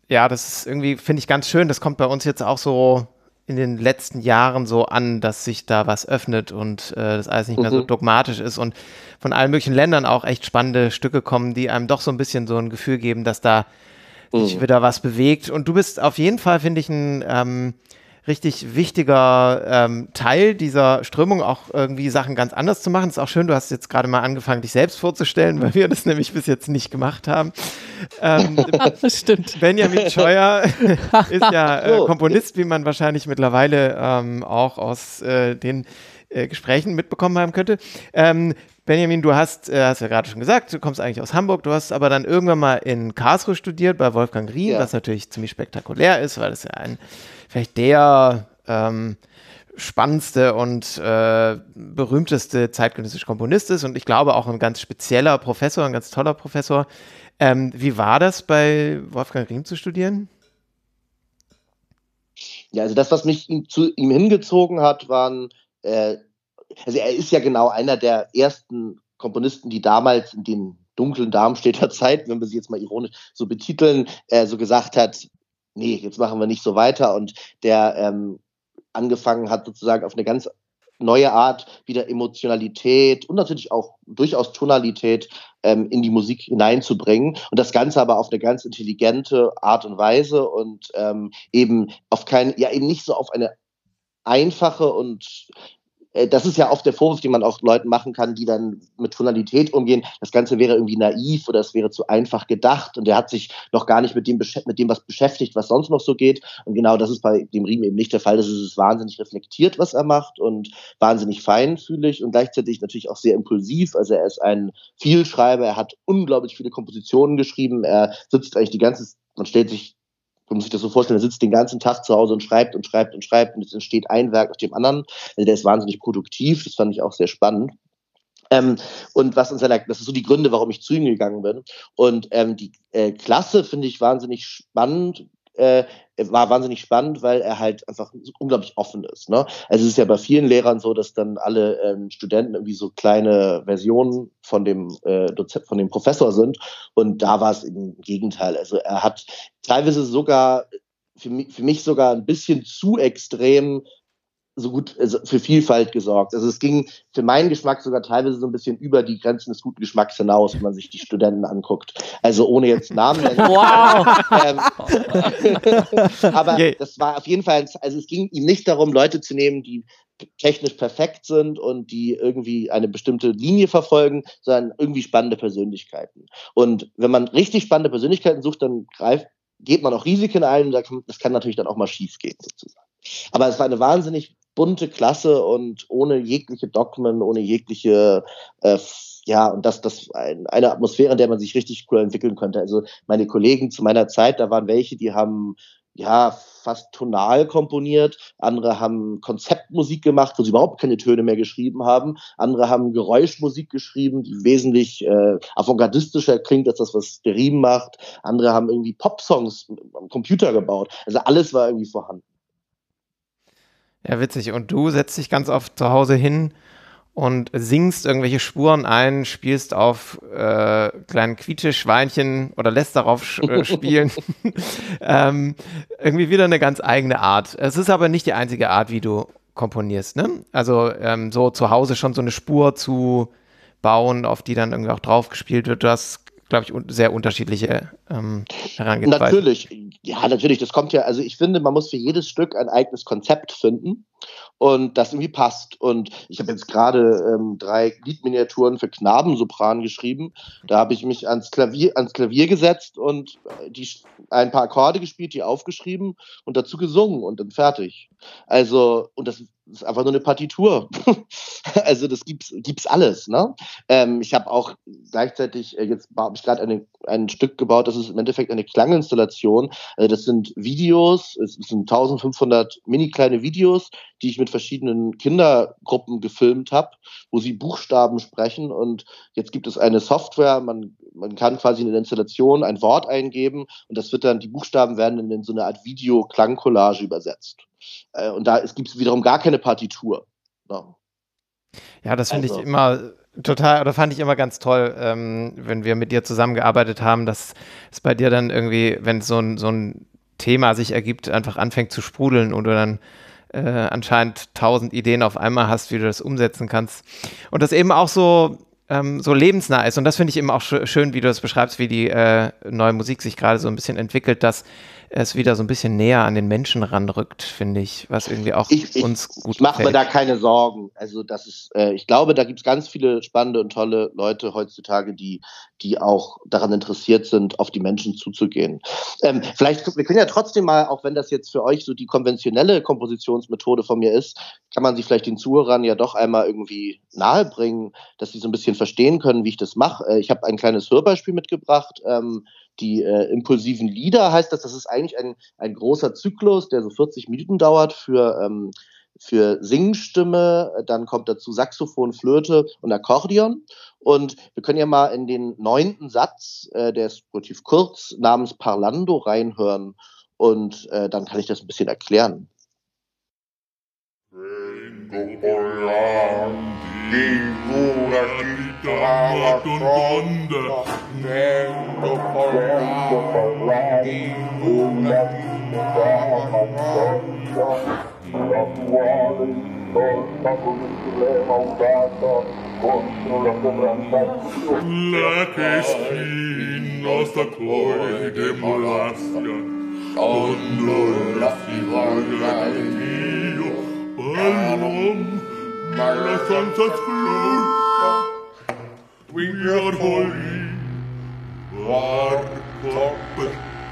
ja, das ist irgendwie, finde ich ganz schön. Das kommt bei uns jetzt auch so in den letzten Jahren so an, dass sich da was öffnet und das alles nicht mehr so dogmatisch ist und von allen möglichen Ländern auch echt spannende Stücke kommen, die einem doch so ein bisschen so ein Gefühl geben, dass da sich wieder was bewegt. Und du bist auf jeden Fall, finde ich, ein richtig wichtiger Teil dieser Strömung, auch irgendwie Sachen ganz anders zu machen. Ist auch schön, du hast jetzt gerade mal angefangen, dich selbst vorzustellen, weil wir das nämlich bis jetzt nicht gemacht haben. Das stimmt. Benjamin Scheuer ist ja Komponist, wie man wahrscheinlich mittlerweile auch aus den Gesprächen mitbekommen haben könnte. Benjamin, du hast ja gerade schon gesagt, du kommst eigentlich aus Hamburg, du hast aber dann irgendwann mal in Karlsruhe studiert bei Wolfgang Rien, was natürlich ziemlich spektakulär ist, weil das ja vielleicht der spannendste und berühmteste zeitgenössische Komponist ist und ich glaube auch ein ganz spezieller Professor, ein ganz toller Professor. Wie war das bei Wolfgang Rien zu studieren? Ja, also das, was mich zu ihm hingezogen hat, waren also er ist ja genau einer der ersten Komponisten, die damals in den dunklen Darmstädter Zeiten, wenn wir sie jetzt mal ironisch so betiteln, so gesagt hat, nee, jetzt machen wir nicht so weiter und der angefangen hat sozusagen auf eine ganz neue Art wieder Emotionalität und natürlich auch durchaus Tonalität in die Musik hineinzubringen und das Ganze aber auf eine ganz intelligente Art und Weise und eben eben nicht so auf eine einfache und das ist ja oft der Vorwurf, den man auch Leuten machen kann, die dann mit Tonalität umgehen. Das Ganze wäre irgendwie naiv oder es wäre zu einfach gedacht und er hat sich noch gar nicht mit dem was beschäftigt, was sonst noch so geht. Und genau das ist bei dem Riem eben nicht der Fall. Das ist wahnsinnig reflektiert, was er macht und wahnsinnig feinfühlig und gleichzeitig natürlich auch sehr impulsiv. Also er ist ein Vielschreiber, er hat unglaublich viele Kompositionen geschrieben. Er sitzt eigentlich man muss sich das so vorstellen, er sitzt den ganzen Tag zu Hause und schreibt und schreibt und schreibt und es entsteht ein Werk nach dem anderen. Also der ist wahnsinnig produktiv, das fand ich auch sehr spannend. Und das ist so die Gründe, warum ich zu ihm gegangen bin. Und die Klasse finde ich wahnsinnig spannend, war wahnsinnig spannend, weil er halt einfach unglaublich offen ist. Ne? Also es ist ja bei vielen Lehrern so, dass dann alle Studenten irgendwie so kleine Versionen von dem von dem Professor sind und da war es im Gegenteil. Also er hat teilweise sogar für mich sogar ein bisschen zu extrem für Vielfalt gesorgt. Also es ging für meinen Geschmack sogar teilweise so ein bisschen über die Grenzen des guten Geschmacks hinaus, wenn man sich die Studenten anguckt. Also ohne jetzt Namen nennen. Wow! Aber das war auf jeden Fall, also es ging ihm nicht darum, Leute zu nehmen, die technisch perfekt sind und die irgendwie eine bestimmte Linie verfolgen, sondern irgendwie spannende Persönlichkeiten. Und wenn man richtig spannende Persönlichkeiten sucht, dann geht man auch Risiken ein und das kann natürlich dann auch mal schief gehen, sozusagen. Aber es war eine wahnsinnig bunte Klasse und ohne jegliche Dogmen, ohne jegliche, und das eine Atmosphäre, in der man sich richtig cool entwickeln könnte. Also meine Kollegen zu meiner Zeit, da waren welche, die haben fast tonal komponiert, andere haben Konzeptmusik gemacht, wo sie überhaupt keine Töne mehr geschrieben haben, andere haben Geräuschmusik geschrieben, die wesentlich avantgardistischer klingt als das, was der Riem macht, andere haben irgendwie Popsongs am Computer gebaut, also alles war irgendwie vorhanden. Ja, witzig. Und du setzt dich ganz oft zu Hause hin und singst irgendwelche Spuren ein, spielst auf kleinen Quietscheschweinchen oder lässt darauf spielen. Irgendwie wieder eine ganz eigene Art. Es ist aber nicht die einzige Art, wie du komponierst, ne? Also so zu Hause schon so eine Spur zu bauen, auf die dann irgendwie auch drauf gespielt wird. Du hast, glaube ich, sehr unterschiedliche Herangehensweisen. Natürlich. Das kommt ja, also ich finde, man muss für jedes Stück ein eigenes Konzept finden und das irgendwie passt. Und ich habe jetzt gerade 3 Liedminiaturen für Knabensopran geschrieben. Da habe ich mich ans Klavier gesetzt und ein paar Akkorde gespielt, die aufgeschrieben und dazu gesungen und dann fertig. Also, und das ist einfach nur eine Partitur. Also das gibt's alles. Ne? Ich habe auch gleichzeitig, jetzt habe ich gerade ein Stück gebaut, das ist im Endeffekt eine Klanginstallation. Also das sind Videos, es sind 1500 mini kleine Videos, die ich mit verschiedenen Kindergruppen gefilmt habe, wo sie Buchstaben sprechen und jetzt gibt es eine Software, man kann quasi in der Installation ein Wort eingeben und die Buchstaben werden in so eine Art Video-Klangcollage übersetzt. Und da gibt es wiederum gar keine Partitur. No. Ja, das finde Also. ich immer total, oder fand ich immer ganz toll, wenn wir mit dir zusammengearbeitet haben, dass es bei dir dann irgendwie, wenn so ein Thema sich ergibt, einfach anfängt zu sprudeln und du dann anscheinend 1000 Ideen auf einmal hast, wie du das umsetzen kannst. Und das eben auch so lebensnah ist. Und das finde ich eben auch schön, wie du das beschreibst, wie die neue Musik sich gerade so ein bisschen entwickelt, dass es wieder so ein bisschen näher an den Menschen ranrückt, finde ich, was irgendwie auch uns gut Ich mache mir gefällt. da keine Sorgen. Also das ist, ich glaube, da gibt es ganz viele spannende und tolle Leute heutzutage, die auch daran interessiert sind, auf die Menschen zuzugehen. Vielleicht, wir können ja trotzdem mal, auch wenn das jetzt für euch so die konventionelle Kompositionsmethode von mir ist, kann man sie vielleicht den Zuhörern ja doch einmal irgendwie nahebringen, dass sie so ein bisschen verstehen können, wie ich das mache. Ich habe ein kleines Hörbeispiel mitgebracht. Die impulsiven Lieder heißt das. Das ist eigentlich ein großer Zyklus, der so 40 Minuten dauert für Singstimme. Dann kommt dazu Saxophon, Flöte und Akkordeon. Und wir können ja mal in den 9. Satz, der ist relativ kurz, namens Parlando reinhören. Und dann kann ich das ein bisschen erklären. La Cristina sta coi de Molassia, quando la figura del Dio, all'uom, ma la senza fluta, we are holy, war copper,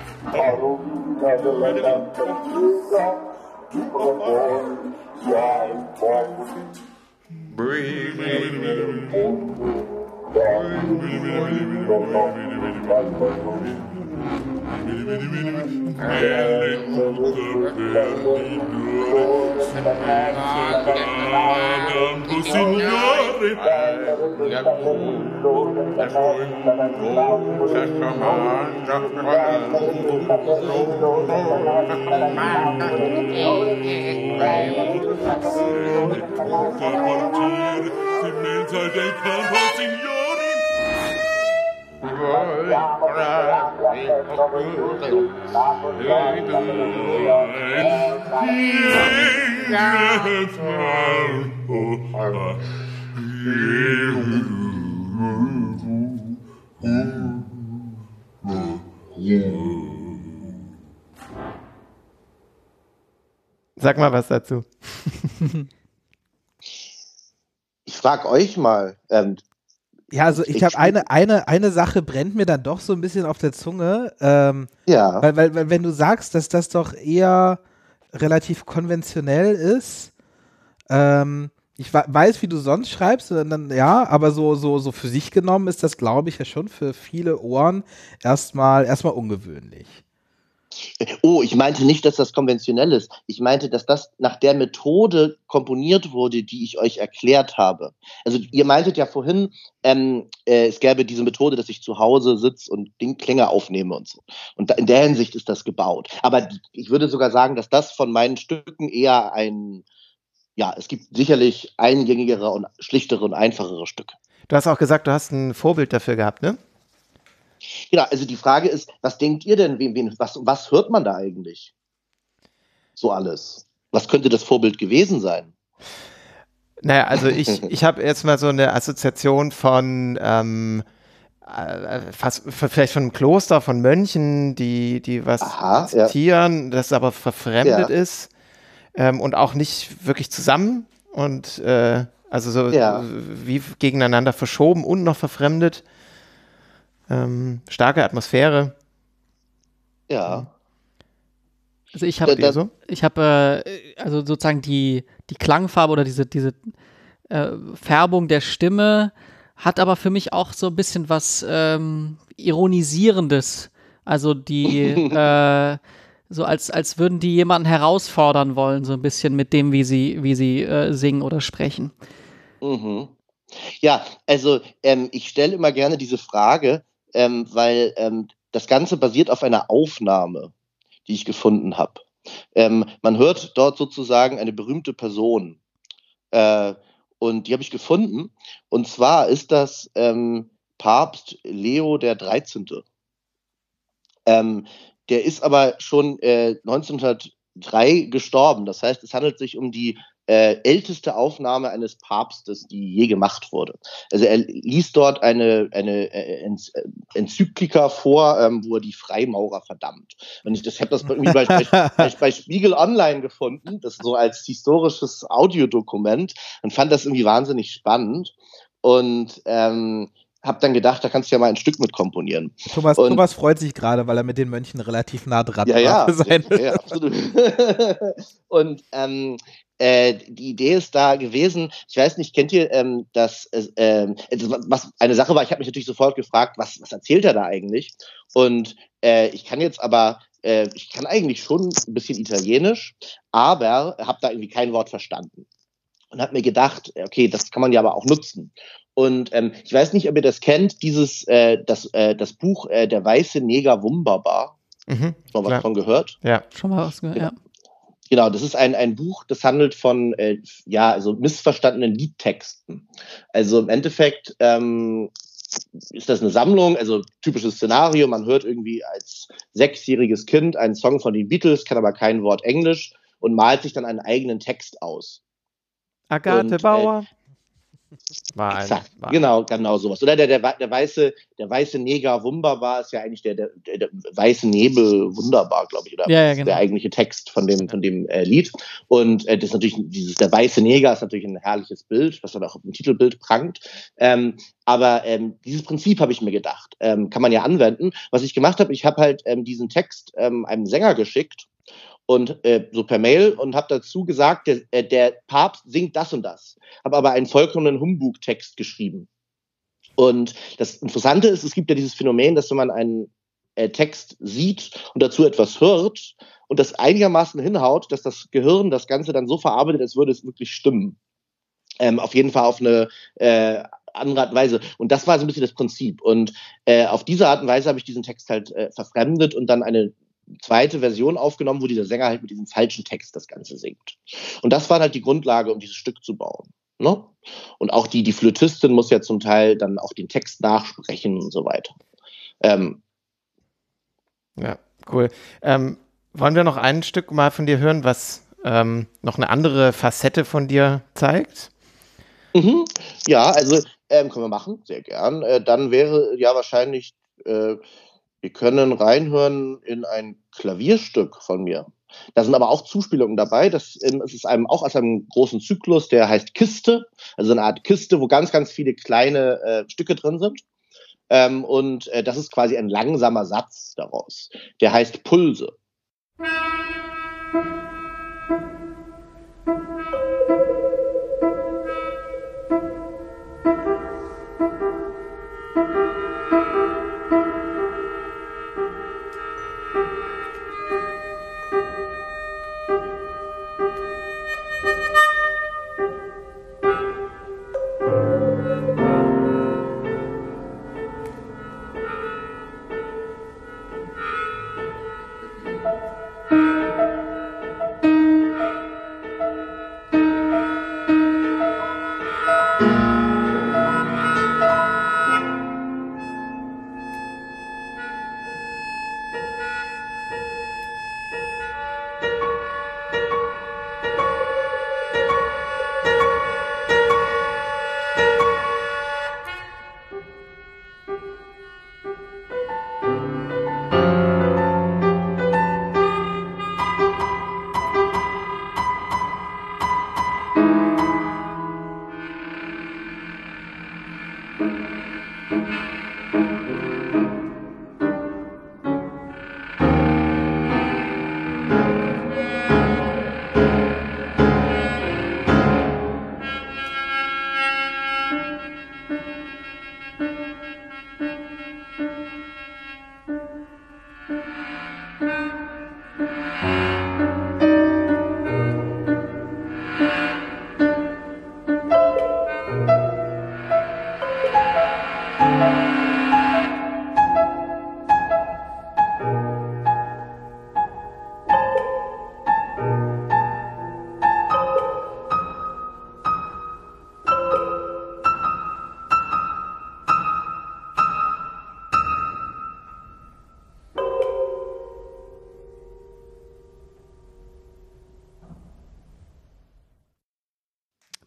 Sag mal was dazu. Ich frage euch mal. Ja, also ich habe eine Sache brennt mir dann doch so ein bisschen auf der Zunge. Ja. Weil wenn du sagst, dass das doch eher relativ konventionell ist, ich weiß, wie du sonst schreibst, dann, ja, aber so für sich genommen ist das, glaube ich, ja schon für viele Ohren erstmal ungewöhnlich. Oh, ich meinte nicht, dass das konventionell ist. Ich meinte, dass das nach der Methode komponiert wurde, die ich euch erklärt habe. Also ihr meintet ja vorhin, es gäbe diese Methode, dass ich zu Hause sitze und Klänge aufnehme und so. Und in der Hinsicht ist das gebaut. Aber ich würde sogar sagen, dass das von meinen Stücken eher es gibt sicherlich eingängigere und schlichtere und einfachere Stücke. Du hast auch gesagt, du hast ein Vorbild dafür gehabt, ne? Genau, also die Frage ist, was denkt ihr denn, was hört man da eigentlich? So alles. Was könnte das Vorbild gewesen sein? Naja, also ich habe jetzt mal so eine Assoziation von vielleicht von einem Kloster, von Mönchen, die was zitieren, das aber verfremdet ist und auch nicht wirklich zusammen und wie gegeneinander verschoben und noch verfremdet. Starke Atmosphäre. Ja. Also ich habe also sozusagen die Klangfarbe oder diese Färbung der Stimme hat aber für mich auch so ein bisschen was Ironisierendes. Also die so als würden die jemanden herausfordern wollen, so ein bisschen mit dem, wie sie singen oder sprechen. Mhm. Ja, also ich stelle immer gerne diese Frage, weil das Ganze basiert auf einer Aufnahme, die ich gefunden habe. Man hört dort sozusagen eine berühmte Person Und die habe ich gefunden. Und zwar ist das Papst Leo der 13. Der ist aber schon 1903 gestorben. Das heißt, es handelt sich um die älteste Aufnahme eines Papstes, die je gemacht wurde. Also er ließ dort eine Enzyklika vor, wo er die Freimaurer verdammt. Und ich habe das irgendwie bei Spiegel Online gefunden, das so als historisches Audiodokument, und fand das irgendwie wahnsinnig spannend. Und habe dann gedacht, da kannst du ja mal ein Stück mit komponieren. Thomas freut sich gerade, weil er mit den Mönchen relativ nah dran war. Ja, absolut. Und die Idee ist da gewesen, ich weiß nicht, kennt ihr was eine Sache war, ich habe mich natürlich sofort gefragt, was erzählt er da eigentlich? Und ich kann eigentlich schon ein bisschen Italienisch, aber habe da irgendwie kein Wort verstanden. Und habe mir gedacht, okay, das kann man ja aber auch nutzen. Und ich weiß nicht, ob ihr das kennt, das Buch Der weiße Neger Wunderbar. Schon mal was davon gehört? Ja, schon mal was gehört, ja. Genau, das ist ein Buch, das handelt von also missverstandenen Liedtexten. Also im Endeffekt ist das eine Sammlung, also typisches Szenario, man hört irgendwie als 6-jähriges Kind einen Song von den Beatles, kann aber kein Wort Englisch und malt sich dann einen eigenen Text aus. Agathe Bauer. Genau sowas. Oder der weiße Neger wunderbar ist ja eigentlich der weiße Nebel wunderbar, glaube ich, oder genau. Der eigentliche Text von dem Lied. Und das ist natürlich der weiße Neger ist natürlich ein herrliches Bild, was dann auch im Titelbild prangt. Aber dieses Prinzip habe ich mir gedacht, kann man ja anwenden. Was ich gemacht habe, ich habe halt diesen Text einem Sänger geschickt. Und so per Mail und habe dazu gesagt, der Papst singt das und das. Habe aber einen vollkommenen Humbug-Text geschrieben. Und das Interessante ist, es gibt ja dieses Phänomen, dass wenn man einen Text sieht und dazu etwas hört und das einigermaßen hinhaut, dass das Gehirn das Ganze dann so verarbeitet, als würde es wirklich stimmen. Auf jeden Fall auf eine andere Art und Weise. Und das war so ein bisschen das Prinzip. Und auf diese Art und Weise habe ich diesen Text halt verfremdet und dann eine zweite Version aufgenommen, wo dieser Sänger halt mit diesem falschen Text das Ganze singt. Und das war halt die Grundlage, um dieses Stück zu bauen. Ne? Und auch die Flötistin muss ja zum Teil dann auch den Text nachsprechen und so weiter. Ja, cool. Wollen wir noch ein Stück mal von dir hören, was noch eine andere Facette von dir zeigt? Ja, also können wir machen, sehr gern. Dann wäre ja wahrscheinlich wir können reinhören in ein Klavierstück von mir. Da sind aber auch Zuspielungen dabei. Es ist auch aus einem großen Zyklus, der heißt Kiste. Also eine Art Kiste, wo ganz, ganz viele kleine Stücke drin sind. Und das ist quasi ein langsamer Satz daraus. Der heißt Pulse.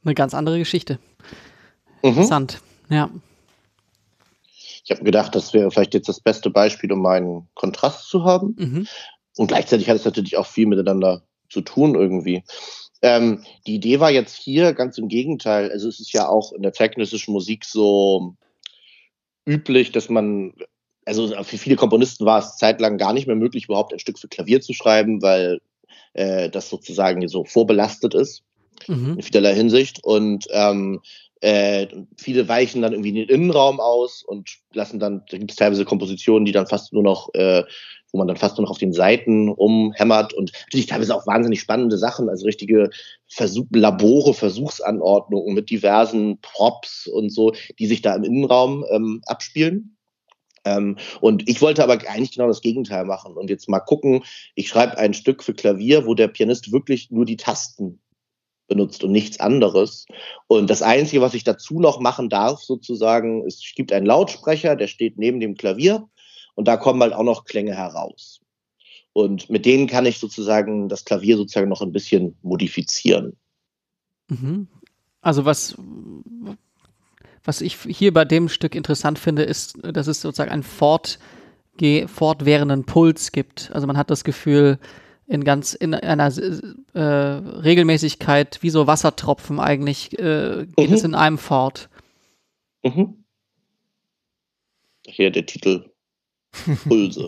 eine ganz andere Geschichte. Interessant, ja. Ich habe gedacht, das wäre vielleicht jetzt das beste Beispiel, um einen Kontrast zu haben. Und gleichzeitig hat es natürlich auch viel miteinander zu tun irgendwie. Die Idee war jetzt hier ganz im Gegenteil. Also es ist ja auch in der zeitgenössischen Musik so üblich, dass man, also für viele Komponisten war es zeitlang gar nicht mehr möglich, überhaupt ein Stück für Klavier zu schreiben, weil das sozusagen so vorbelastet ist in vielerlei Hinsicht. Und viele weichen dann irgendwie in den Innenraum aus und lassen dann, da gibt es teilweise Kompositionen, die dann fast nur noch, wo man dann fast nur noch auf den Seiten rumhämmert und natürlich teilweise auch wahnsinnig spannende Sachen, also richtige Versuchsanordnungen mit diversen Props und so, die sich da im Innenraum abspielen. Und ich wollte aber eigentlich genau das Gegenteil machen und jetzt mal gucken, ich schreibe ein Stück für Klavier, wo der Pianist wirklich nur die Tasten benutzt und nichts anderes. Und das Einzige, was ich dazu noch machen darf, sozusagen, es gibt einen Lautsprecher, der steht neben dem Klavier und da kommen halt auch noch Klänge heraus. Und mit denen kann ich sozusagen das Klavier sozusagen noch ein bisschen modifizieren. Also was ich hier bei dem Stück interessant finde, ist, dass es sozusagen einen fortwährenden Puls gibt. Also man hat das Gefühl, in einer Regelmäßigkeit, wie so Wassertropfen eigentlich, geht es in einem fort. Hier der Titel Pulse.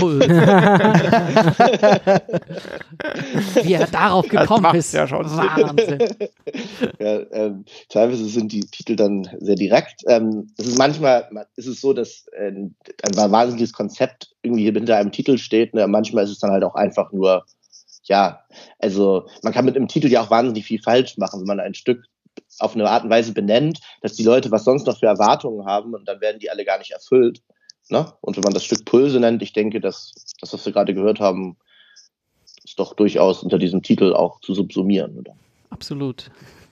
Wie er darauf gekommen ist. Ja, schon Wahnsinn. Ja, teilweise sind die Titel dann sehr direkt. Manchmal ist es so, dass ein wahnsinniges Konzept irgendwie hinter einem Titel steht. Ne? Manchmal ist es dann halt auch einfach nur, ja, also man kann mit einem Titel ja auch wahnsinnig viel falsch machen, wenn man ein Stück auf eine Art und Weise benennt, dass die Leute was sonst noch für Erwartungen haben und dann werden die alle gar nicht erfüllt. Ne? Und wenn man das Stück Pulse nennt, ich denke, dass das, was wir gerade gehört haben, ist doch durchaus unter diesem Titel auch zu subsumieren, oder? Absolut.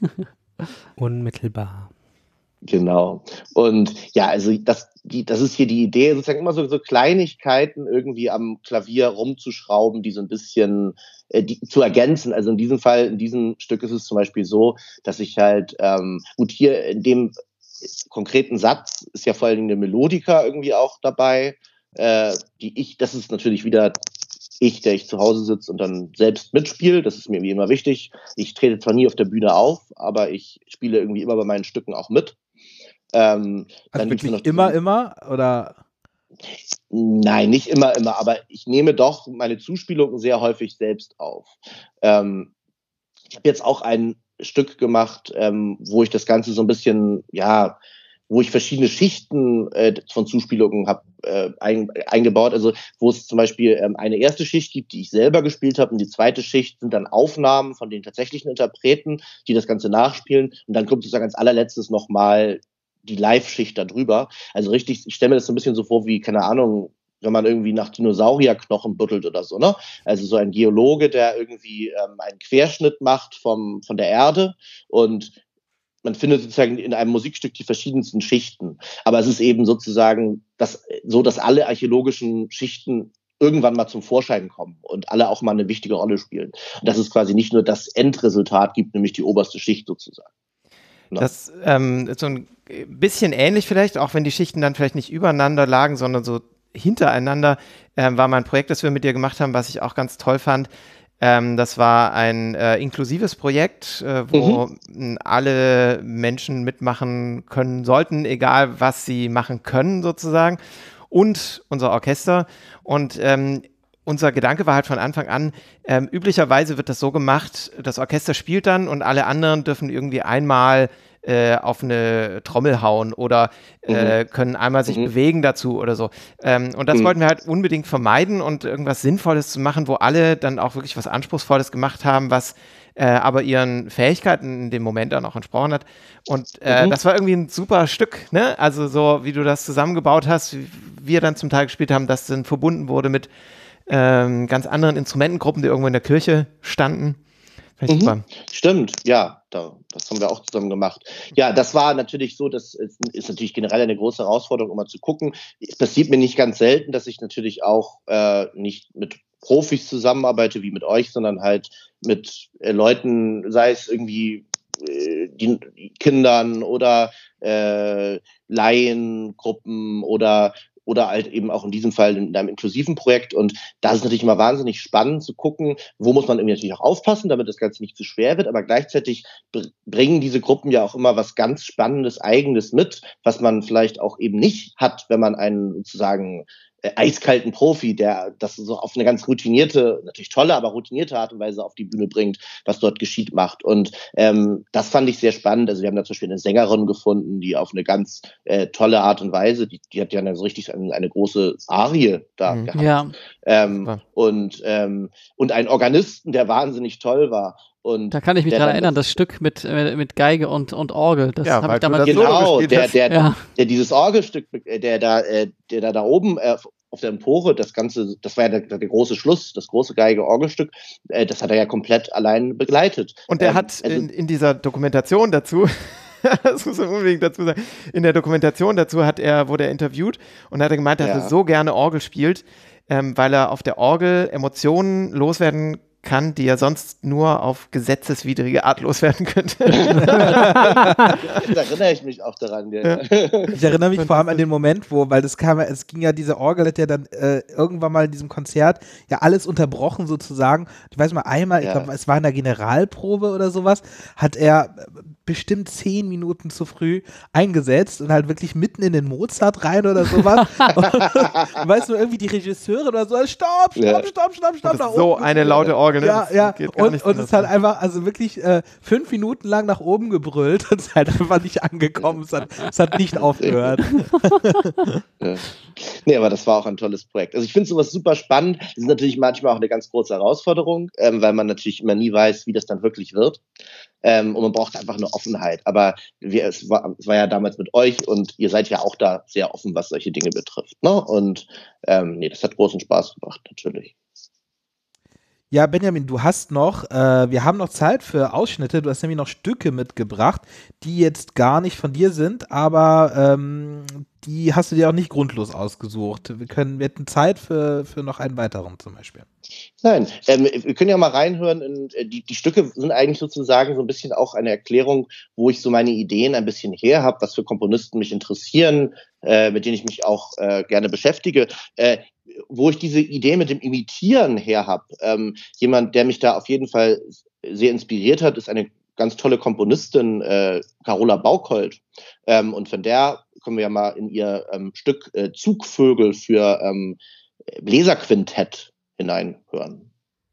Unmittelbar. Genau. Und ja, also das ist hier die Idee, sozusagen immer so Kleinigkeiten irgendwie am Klavier rumzuschrauben, die so ein bisschen zu ergänzen. Also in diesem Fall, in diesem Stück ist es zum Beispiel so, dass ich halt, gut, hier in dem konkreten Satz ist ja vor allen Dingen eine Melodika irgendwie auch dabei, das ist natürlich wieder der ich zu Hause sitze und dann selbst mitspiele. Das ist mir wie immer wichtig. Ich trete zwar nie auf der Bühne auf, aber ich spiele irgendwie immer bei meinen Stücken auch mit. Also dann wirklich immer, oder? Nein, nicht immer, aber ich nehme doch meine Zuspielungen sehr häufig selbst auf. Ich habe jetzt auch ein Stück gemacht, wo ich das Ganze so ein bisschen, ja, wo ich verschiedene Schichten von Zuspielungen habe eingebaut. Also wo es zum Beispiel eine erste Schicht gibt, die ich selber gespielt habe, und die zweite Schicht sind dann Aufnahmen von den tatsächlichen Interpreten, die das Ganze nachspielen. Und dann kommt sozusagen als allerletztes nochmal die Live-Schicht da drüber. Also richtig, ich stelle mir das so ein bisschen so vor wie, keine Ahnung, wenn man irgendwie nach Dinosaurierknochen buddelt oder so, ne? Also so ein Geologe, der irgendwie einen Querschnitt macht von der Erde und man findet sozusagen in einem Musikstück die verschiedensten Schichten. Aber es ist eben sozusagen dass alle archäologischen Schichten irgendwann mal zum Vorschein kommen und alle auch mal eine wichtige Rolle spielen. Und dass es quasi nicht nur das Endresultat gibt, nämlich die oberste Schicht sozusagen. No. Das ist so ein bisschen ähnlich vielleicht, auch wenn die Schichten dann vielleicht nicht übereinander lagen, sondern so hintereinander, war mal ein Projekt, das wir mit dir gemacht haben, was ich auch ganz toll fand. Das war ein inklusives Projekt, wo alle Menschen mitmachen können sollten, egal was sie machen können sozusagen, und unser Orchester. Und unser Gedanke war halt von Anfang an, üblicherweise wird das so gemacht, das Orchester spielt dann und alle anderen dürfen irgendwie einmal auf eine Trommel hauen oder können einmal sich bewegen dazu oder so. Und das wollten wir halt unbedingt vermeiden und irgendwas Sinnvolles zu machen, wo alle dann auch wirklich was Anspruchsvolles gemacht haben, was aber ihren Fähigkeiten in dem Moment dann auch entsprochen hat. Und das war irgendwie ein super Stück, ne? Also so, wie du das zusammengebaut hast, wie wir dann zum Teil gespielt haben, das dann verbunden wurde mit ganz anderen Instrumentengruppen, die irgendwo in der Kirche standen. Stimmt, ja, das haben wir auch zusammen gemacht. Ja, das war natürlich so, das ist natürlich generell eine große Herausforderung, um mal zu gucken. Es passiert mir nicht ganz selten, dass ich natürlich auch nicht mit Profis zusammenarbeite wie mit euch, sondern halt mit Leuten, sei es irgendwie die Kindern oder Laiengruppen oder halt eben auch in diesem Fall in einem inklusiven Projekt. Und da ist es natürlich immer wahnsinnig spannend zu gucken, wo muss man irgendwie natürlich auch aufpassen, damit das Ganze nicht zu schwer wird. Aber gleichzeitig bringen diese Gruppen ja auch immer was ganz Spannendes, Eigenes mit, was man vielleicht auch eben nicht hat, wenn man einen sozusagen eiskalten Profi, der das so auf eine ganz routinierte, natürlich tolle, aber routinierte Art und Weise auf die Bühne bringt, was dort geschieht, macht. Und das fand ich sehr spannend. Also wir haben da zum Beispiel eine Sängerin gefunden, die auf eine ganz tolle Art und Weise, die hat ja so richtig eine große Arie da gehabt. Ja. Und einen Organisten, der wahnsinnig toll war. Und da kann ich mich dran erinnern, das Stück mit Geige und Orgel. Das habe ich damals genau, der dieses Orgelstück, der da oben auf der Empore, das war ja der große Schluss, das große Geige-Orgelstück, das hat er ja komplett allein begleitet. Und er hat in dieser Dokumentation dazu, das muss man unbedingt dazu sagen, in der Dokumentation dazu wurde er interviewt und hat gemeint, dass er so gerne Orgel spielt, weil er auf der Orgel Emotionen loswerden kann, die er sonst nur auf gesetzeswidrige Art loswerden könnte. Da erinnere ich mich auch daran. Ja. Ich erinnere mich vor allem an den Moment, weil es ging ja, diese Orgel hat ja dann irgendwann mal in diesem Konzert ja alles unterbrochen sozusagen. Ich weiß mal einmal, ich glaube, es war in der Generalprobe oder sowas, hat er bestimmt 10 Minuten zu früh eingesetzt und halt wirklich mitten in den Mozart rein oder sowas. Und weißt du, irgendwie die Regisseurin oder so, stopp, da so eine laute Orgel. Ja. Und es ist halt einfach, also wirklich 5 Minuten lang nach oben gebrüllt und es ist halt einfach nicht angekommen. Es hat nicht aufgehört. Nee, aber das war auch ein tolles Projekt. Also ich finde sowas super spannend. Das ist natürlich manchmal auch eine ganz große Herausforderung, weil man natürlich immer nie weiß, wie das dann wirklich wird. Und man braucht einfach eine Offenheit. Aber es war ja damals mit euch und ihr seid ja auch da sehr offen, was solche Dinge betrifft. Ne? Und das hat großen Spaß gemacht, natürlich. Ja, Benjamin, wir haben noch Zeit für Ausschnitte. Du hast nämlich noch Stücke mitgebracht, die jetzt gar nicht von dir sind, aber die hast du dir auch nicht grundlos ausgesucht. Wir hätten Zeit für noch einen weiteren zum Beispiel. Nein, wir können ja mal reinhören. Die Stücke sind eigentlich sozusagen so ein bisschen auch eine Erklärung, wo ich so meine Ideen ein bisschen her habe, was für Komponisten mich interessieren, mit denen ich mich auch gerne beschäftige. Wo ich diese Idee mit dem Imitieren her habe. Jemand, der mich da auf jeden Fall sehr inspiriert hat, ist eine ganz tolle Komponistin, Carola Bauchold. Und von der können wir ja mal in ihr Stück Zugvögel für Bläserquintett hineinhören.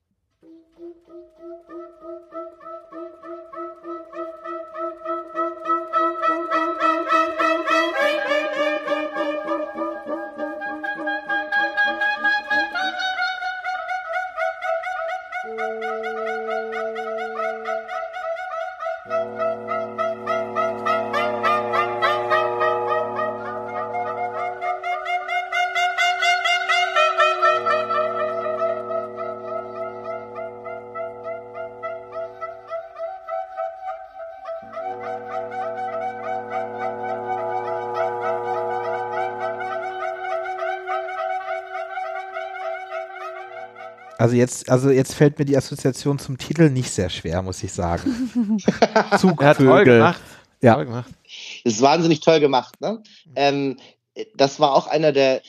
Also jetzt fällt mir die Assoziation zum Titel nicht sehr schwer, muss ich sagen. Zugvögel. Toll gemacht. Ja. Toll gemacht. Das ist wahnsinnig toll gemacht, ne? Das war auch einer der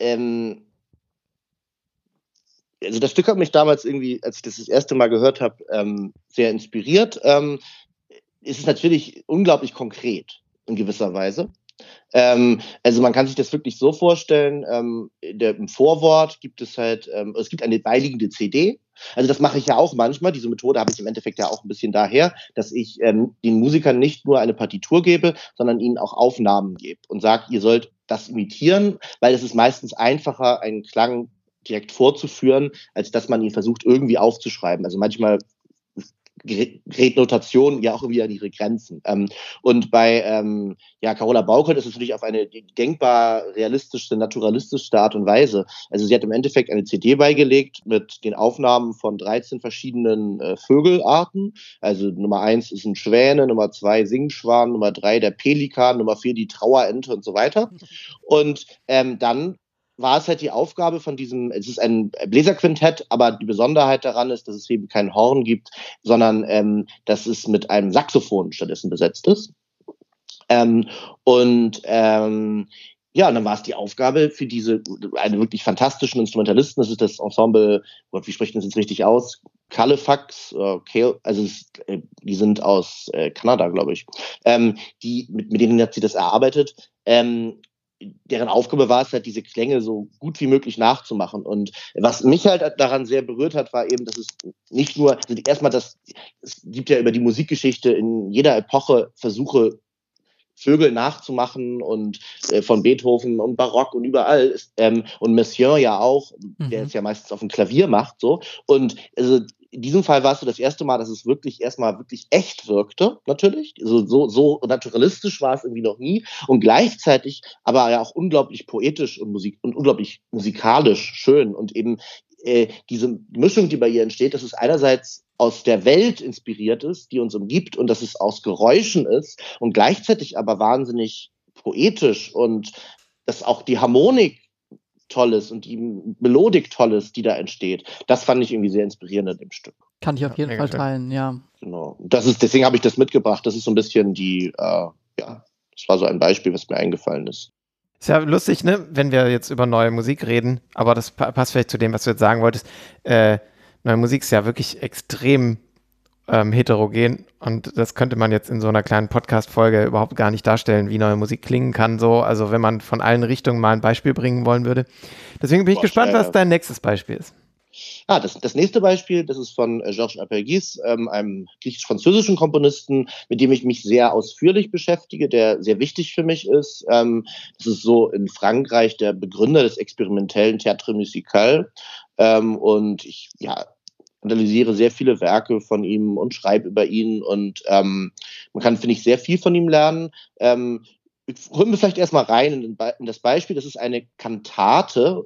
also das Stück hat mich damals irgendwie, als ich das erste Mal gehört habe, sehr inspiriert. Es ist natürlich unglaublich konkret in gewisser Weise. Also man kann sich das wirklich so vorstellen, im Vorwort gibt es halt, es gibt eine beiliegende CD. Also das mache ich ja auch manchmal. Diese Methode habe ich im Endeffekt ja auch ein bisschen daher, dass ich den Musikern nicht nur eine Partitur gebe, sondern ihnen auch Aufnahmen gebe und sage, ihr sollt das imitieren, weil es ist meistens einfacher, einen Klang direkt vorzuführen, als dass man ihn versucht irgendwie aufzuschreiben. Also manchmal gerät Notation ja auch irgendwie an ihre Grenzen. Und bei Carola Bauchold ist es natürlich auf eine denkbar realistischste, naturalistischste Art und Weise. Also sie hat im Endeffekt eine CD beigelegt mit den Aufnahmen von 13 verschiedenen Vögelarten. Also Nummer 1 sind Schwäne, Nummer 2 Singschwan, Nummer 3 der Pelikan, Nummer 4 die Trauerente und so weiter. Und dann war es halt die Aufgabe von es ist ein Bläserquintett, aber die Besonderheit daran ist, dass es eben kein Horn gibt, sondern dass es mit einem Saxophon stattdessen besetzt ist. Und dann war es die Aufgabe für eine wirklich fantastischen Instrumentalisten, das ist das Ensemble, wie spricht man das jetzt richtig aus? Califax, die sind aus Kanada, glaube ich. Mit denen hat sie das erarbeitet. Deren Aufgabe war es halt, diese Klänge so gut wie möglich nachzumachen. Und was mich halt daran sehr berührt hat, war eben, dass es nicht nur, es gibt ja über die Musikgeschichte in jeder Epoche Versuche, Vögel nachzumachen und von Beethoven und Barock und überall und Messiaen ja auch, der es ja meistens auf dem Klavier macht, so. Und also in diesem Fall war es so das erste Mal, dass es erstmal wirklich echt wirkte, natürlich. So naturalistisch war es irgendwie noch nie und gleichzeitig aber ja auch unglaublich poetisch und unglaublich musikalisch schön und eben diese Mischung, die bei ihr entsteht, dass es einerseits aus der Welt inspiriert ist, die uns umgibt und dass es aus Geräuschen ist und gleichzeitig aber wahnsinnig poetisch und dass auch die Harmonik toll ist und die Melodik toll ist, die da entsteht. Das fand ich irgendwie sehr inspirierend in dem Stück. Kann ich auf jeden Fall teilen, ja. Genau. Deswegen habe ich das mitgebracht. Das ist so ein bisschen das war so ein Beispiel, was mir eingefallen ist. Ist ja lustig, ne, wenn wir jetzt über neue Musik reden, aber das passt vielleicht zu dem, was du jetzt sagen wolltest. Neue Musik ist ja wirklich extrem heterogen und das könnte man jetzt in so einer kleinen Podcast-Folge überhaupt gar nicht darstellen, wie neue Musik klingen kann, so, also wenn man von allen Richtungen mal ein Beispiel bringen wollen würde. Deswegen bin ich gespannt, was dein nächstes Beispiel ist. Das nächste Beispiel, das ist von Georges Apergis, einem griechisch-französischen Komponisten, mit dem ich mich sehr ausführlich beschäftige, der sehr wichtig für mich ist. Das ist so in Frankreich der Begründer des experimentellen Théâtre musical. Und ich analysiere sehr viele Werke von ihm und schreibe über ihn und man kann, finde ich, sehr viel von ihm lernen. Hören wir vielleicht erstmal rein in das Beispiel. Das ist eine Kantate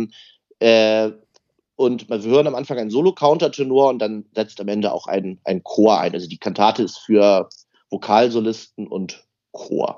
und wir hören am Anfang einen Solo-Countertenor und dann setzt am Ende auch ein Chor ein. Also die Kantate ist für Vokalsolisten und Chor.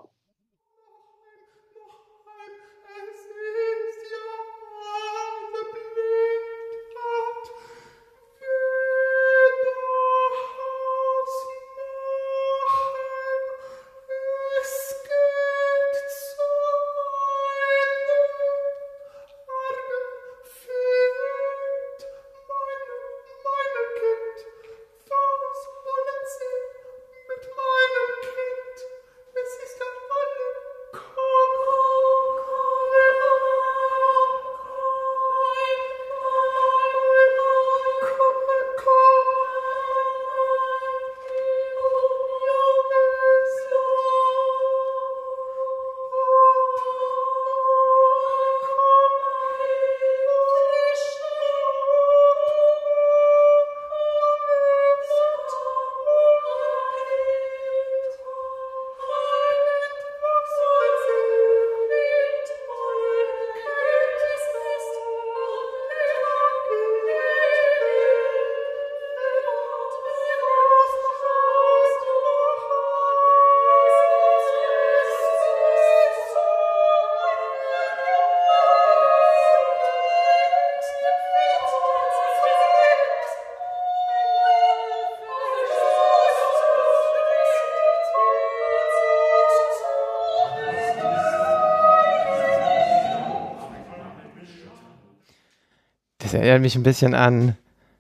Das erinnert mich ein bisschen an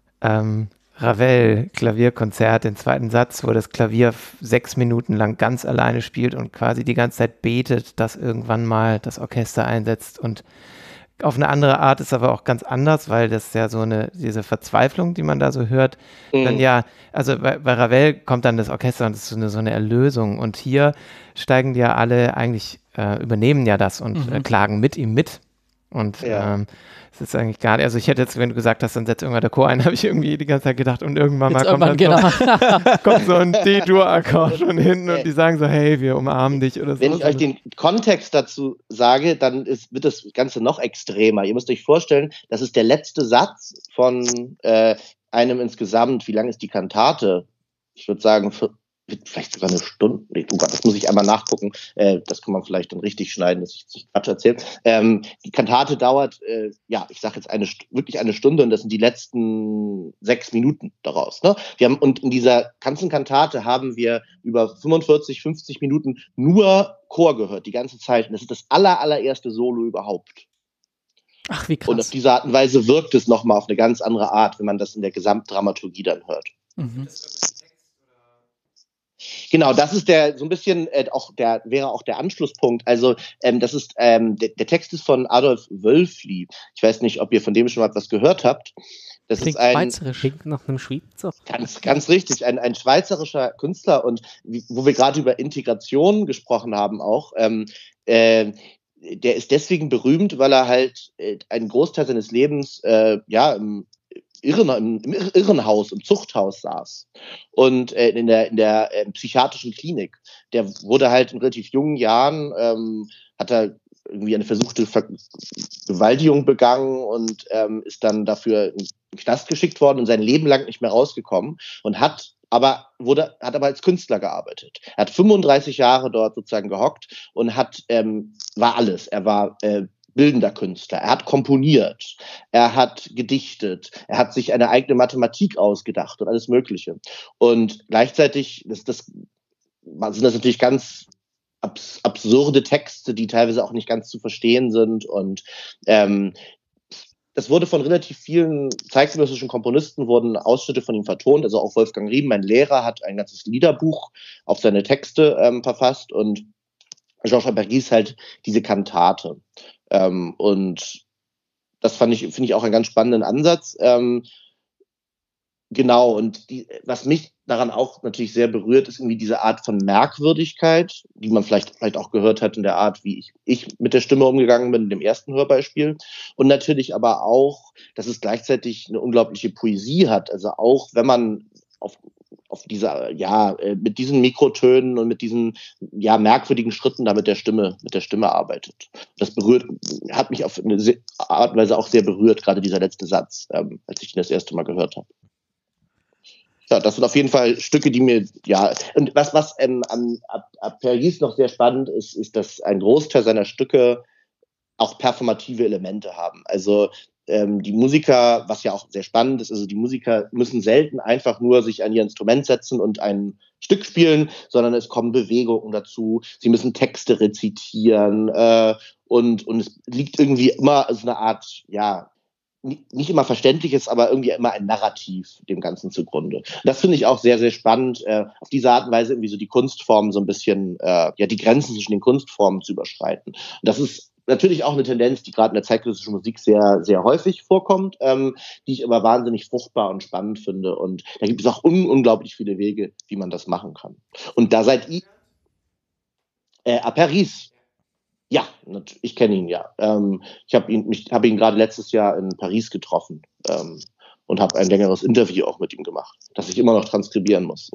Ravel, Klavierkonzert, den zweiten Satz, wo das Klavier 6 Minuten lang ganz alleine spielt und quasi die ganze Zeit betet, dass irgendwann mal das Orchester einsetzt. Und auf eine andere Art ist aber auch ganz anders, weil das ja so diese Verzweiflung, die man da so hört, dann also bei Ravel kommt dann das Orchester und das ist so eine Erlösung. Und hier steigen die ja alle eigentlich, übernehmen ja das und klagen mit ihm mit. Und es ist eigentlich gar nicht, also ich hätte jetzt, wenn du gesagt hast, dann setzt irgendwann der Chor ein, habe ich irgendwie die ganze Zeit gedacht und irgendwann mal kommt so ein D-Dur-Akkord schon hin und die sagen so, hey, wir umarmen dich oder so. Wenn ich euch den Kontext dazu sage, dann wird das Ganze noch extremer. Ihr müsst euch vorstellen, das ist der letzte Satz von einem insgesamt, wie lang ist die Kantate? Ich würde sagen vielleicht sogar eine Stunde. Nee, oh Gott, das muss ich einmal nachgucken. Das kann man vielleicht dann richtig schneiden, dass ich nicht Quatsch erzähle. Die Kantate dauert, ich sage jetzt wirklich eine Stunde, und das sind die letzten 6 Minuten daraus. Ne? Und in dieser ganzen Kantate haben wir über 45, 50 Minuten nur Chor gehört, die ganze Zeit. Und das ist das allererste Solo überhaupt. Ach, wie krass. Und auf diese Art und Weise wirkt es nochmal auf eine ganz andere Art, wenn man das in der Gesamtdramaturgie dann hört. Mhm. Genau, das ist so ein bisschen wäre auch der Anschlusspunkt. Also das ist der Text ist von Adolf Wölfli. Ich weiß nicht, ob ihr von dem schon mal was gehört habt. Das Klingt ist ein schweizerisch. Klingt nach einem Schweizer. ganz richtig, ein schweizerischer Künstler, und wo wir gerade über Integration gesprochen haben auch. Der ist deswegen berühmt, weil er halt einen Großteil seines Lebens im Irrenhaus, im Zuchthaus saß und in der psychiatrischen Klinik. Der wurde halt in relativ jungen Jahren, hat er irgendwie eine versuchte Vergewaltigung begangen und ist dann dafür in den Knast geschickt worden und sein Leben lang nicht mehr rausgekommen und hat aber als Künstler gearbeitet. Er hat 35 Jahre dort sozusagen gehockt und war alles. Er war bildender Künstler. Er hat komponiert, er hat gedichtet, er hat sich eine eigene Mathematik ausgedacht und alles Mögliche. Und gleichzeitig sind das natürlich ganz absurde Texte, die teilweise auch nicht ganz zu verstehen sind. Und das wurde von relativ vielen zeitgenössischen Komponisten, wurden Ausschnitte von ihm vertont. Also auch Wolfgang Riem, mein Lehrer, hat ein ganzes Liederbuch auf seine Texte verfasst, und Georges Aperis halt diese Kantate. Und das finde ich auch einen ganz spannenden Ansatz. Genau, und was mich daran auch natürlich sehr berührt, ist irgendwie diese Art von Merkwürdigkeit, die man vielleicht auch gehört hat in der Art, wie ich mit der Stimme umgegangen bin, in dem ersten Hörbeispiel. Und natürlich aber auch, dass es gleichzeitig eine unglaubliche Poesie hat. Also auch wenn man auf dieser, mit diesen Mikrotönen und mit diesen, merkwürdigen Schritten da mit der Stimme arbeitet. Das hat mich auf eine Art und Weise auch sehr berührt, gerade dieser letzte Satz, als ich ihn das erste Mal gehört habe. Ja, das sind auf jeden Fall Stücke, die mir, und was an Aperis noch sehr spannend ist, dass ein Großteil seiner Stücke auch performative Elemente haben. Also die Musiker, was ja auch sehr spannend ist, also die Musiker müssen selten einfach nur sich an ihr Instrument setzen und ein Stück spielen, sondern es kommen Bewegungen dazu, sie müssen Texte rezitieren und es liegt irgendwie immer so eine Art, nicht immer verständliches, aber irgendwie immer ein Narrativ dem Ganzen zugrunde. Das finde ich auch sehr, sehr spannend, auf diese Art und Weise irgendwie so die Kunstformen so ein bisschen, die Grenzen zwischen den Kunstformen zu überschreiten. Und das ist natürlich auch eine Tendenz, die gerade in der zeitgenössischen Musik sehr, sehr häufig vorkommt, die ich aber wahnsinnig fruchtbar und spannend finde. Und da gibt es auch unglaublich viele Wege, wie man das machen kann. Und da seid ihr Aperis. Ja, ich kenne ihn ja. Ich habe ihn gerade letztes Jahr in Paris getroffen und habe ein längeres Interview auch mit ihm gemacht, das ich immer noch transkribieren muss.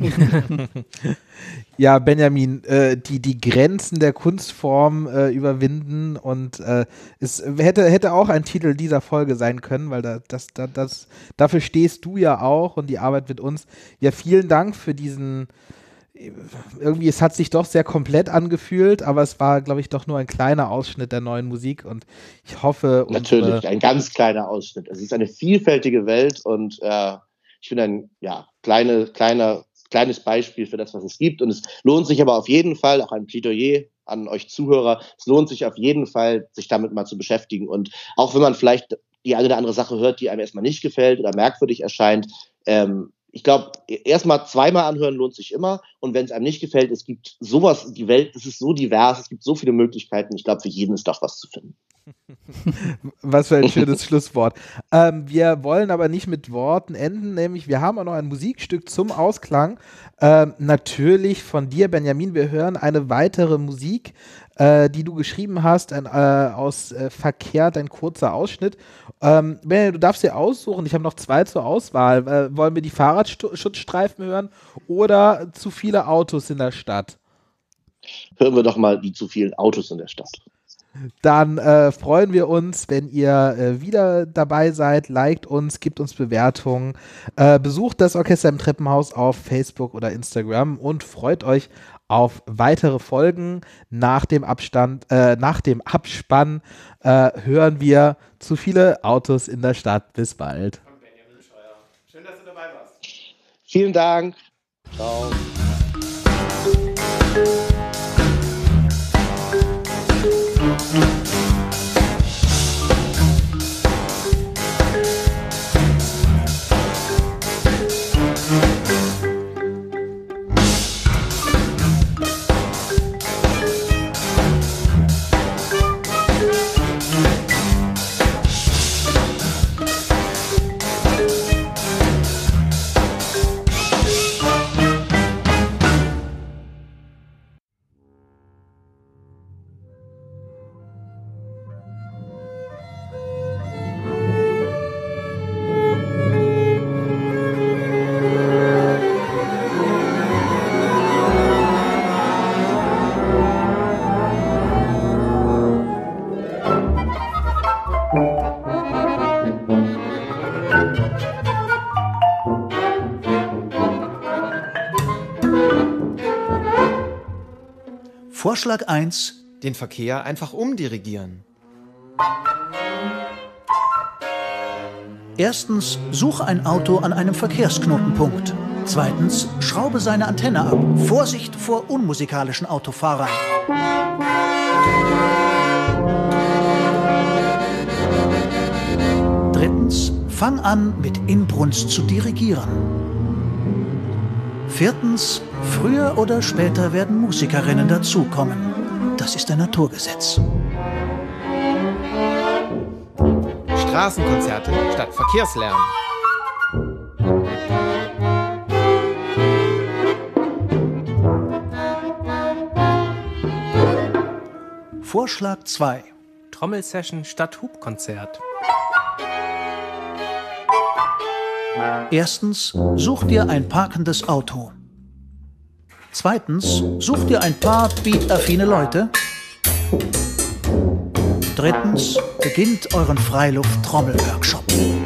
Ja, Benjamin, die Grenzen der Kunstform überwinden, und es hätte auch ein Titel dieser Folge sein können, weil dafür stehst du ja auch, und die Arbeit mit uns. Ja, vielen Dank für diesen. Irgendwie, es hat sich doch sehr komplett angefühlt, aber es war, glaube ich, doch nur ein kleiner Ausschnitt der neuen Musik, und ich hoffe... Natürlich, ein ganz kleiner Ausschnitt. Es ist eine vielfältige Welt, und ich finde ein kleines Beispiel für das, was es gibt, und es lohnt sich aber auf jeden Fall, auch ein Plädoyer an euch Zuhörer, es lohnt sich auf jeden Fall, sich damit mal zu beschäftigen, und auch wenn man vielleicht die eine oder andere Sache hört, die einem erstmal nicht gefällt oder merkwürdig erscheint, ich glaube, erstmal zweimal anhören lohnt sich immer. Und wenn es einem nicht gefällt, es gibt sowas, die Welt, es ist so divers, es gibt so viele Möglichkeiten. Ich glaube, für jeden ist doch was zu finden. Was für ein schönes Schlusswort. Wir wollen aber nicht mit Worten enden, nämlich wir haben auch noch ein Musikstück zum Ausklang. Natürlich von dir, Benjamin. Wir hören eine weitere Musik, die du geschrieben hast, aus Verkehrt, ein kurzer Ausschnitt. Benjamin, du darfst dir aussuchen. Ich habe noch 2 zur Auswahl. Wollen wir die Fahrradschutzstreifen hören oder zu viele Autos in der Stadt? Hören wir doch mal die zu vielen Autos in der Stadt. dann freuen wir uns, wenn ihr wieder dabei seid. Liked uns, gebt uns Bewertungen, besucht das Orchester im Treppenhaus auf Facebook oder Instagram und freut euch auf weitere Folgen. Nach dem Abspann hören wir zu viele Autos in der Stadt. Bis bald. Schön, dass du dabei warst. Vielen Dank. Ciao. Vorschlag 1. Den Verkehr einfach umdirigieren. Erstens, suche ein Auto an einem Verkehrsknotenpunkt. Zweitens, schraube seine Antenne ab. Vorsicht vor unmusikalischen Autofahrern. Drittens, fang an, mit Inbrunst zu dirigieren. Viertens, früher oder später werden Musikerinnen dazukommen. Das ist ein Naturgesetz. Straßenkonzerte statt Verkehrslärm. Vorschlag 2. Trommelsession statt Hubkonzert. Erstens, such dir ein parkendes Auto. Zweitens, such dir ein paar beat-affine Leute. Drittens, beginnt euren Freiluft-Trommel-Workshop.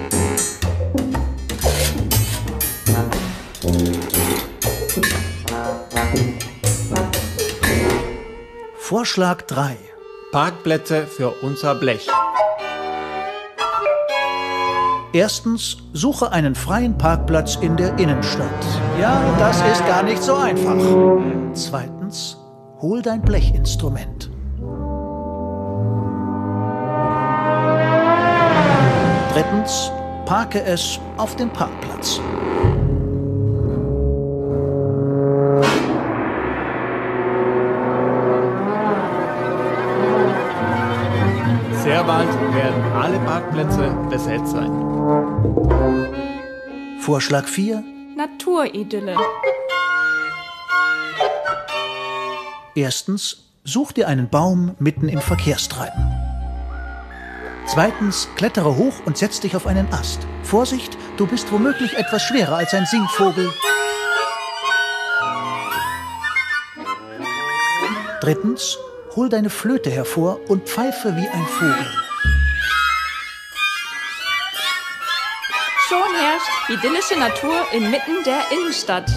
Vorschlag 3. Parkplätze für unser Blech. Erstens, suche einen freien Parkplatz in der Innenstadt. Ja, das ist gar nicht so einfach. Zweitens, hol dein Blechinstrument. Drittens, parke es auf dem Parkplatz. Sehr bald werden alle Parkplätze besetzt sein. Vorschlag 4. Naturidylle. Erstens, such dir einen Baum mitten im Verkehrstreiben. Zweitens, klettere hoch und setz dich auf einen Ast. Vorsicht, du bist womöglich etwas schwerer als ein Singvogel. Drittens, hol deine Flöte hervor und pfeife wie ein Vogel. Schon herrscht idyllische Natur inmitten der Innenstadt.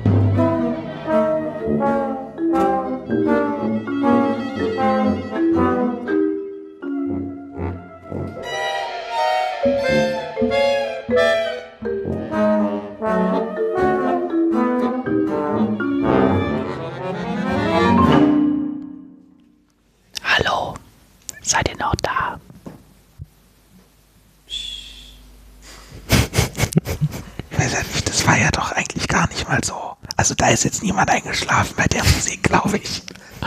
Hallo, seid ihr noch da? Das war ja doch eigentlich gar nicht mal so. Also da ist jetzt niemand eingeschlafen bei der Musik, glaube ich.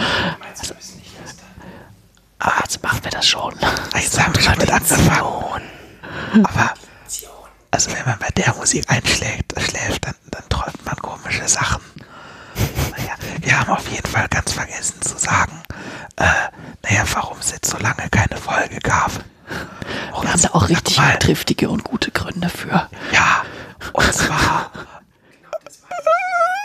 Also machen wir das schon. Jetzt haben wir schon mit angefangen. Aber also wenn man bei der Musik schläft, dann träumt man komische Sachen. Naja, wir haben auf jeden Fall ganz vergessen zu sagen, warum es jetzt so lange keine Folge gab. Wir haben da auch richtig triftige und gute Gründe für. Ja, und zwar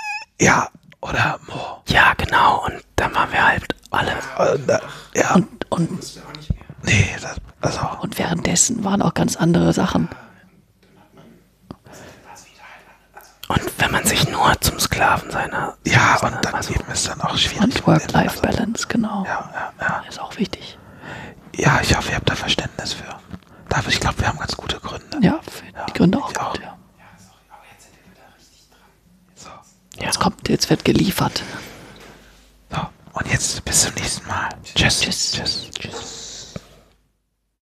ja, oder Mo? Ja, genau, und dann waren wir halt alle Und, nee, also. Und währenddessen waren auch ganz andere Sachen. Und wenn man sich nur zum Sklaven seiner... Ja, und dann eben ist dann auch schwierig. Und Work-Life-Balance, genau. Ja. Ist auch wichtig. Ja, ich hoffe, ihr habt da Verständnis für. Dafür, ich glaube, wir haben ganz gute Gründe. Ja, die Gründe auch gut, ja. Jetzt wird geliefert. So, und jetzt bis zum nächsten Mal. Tschüss.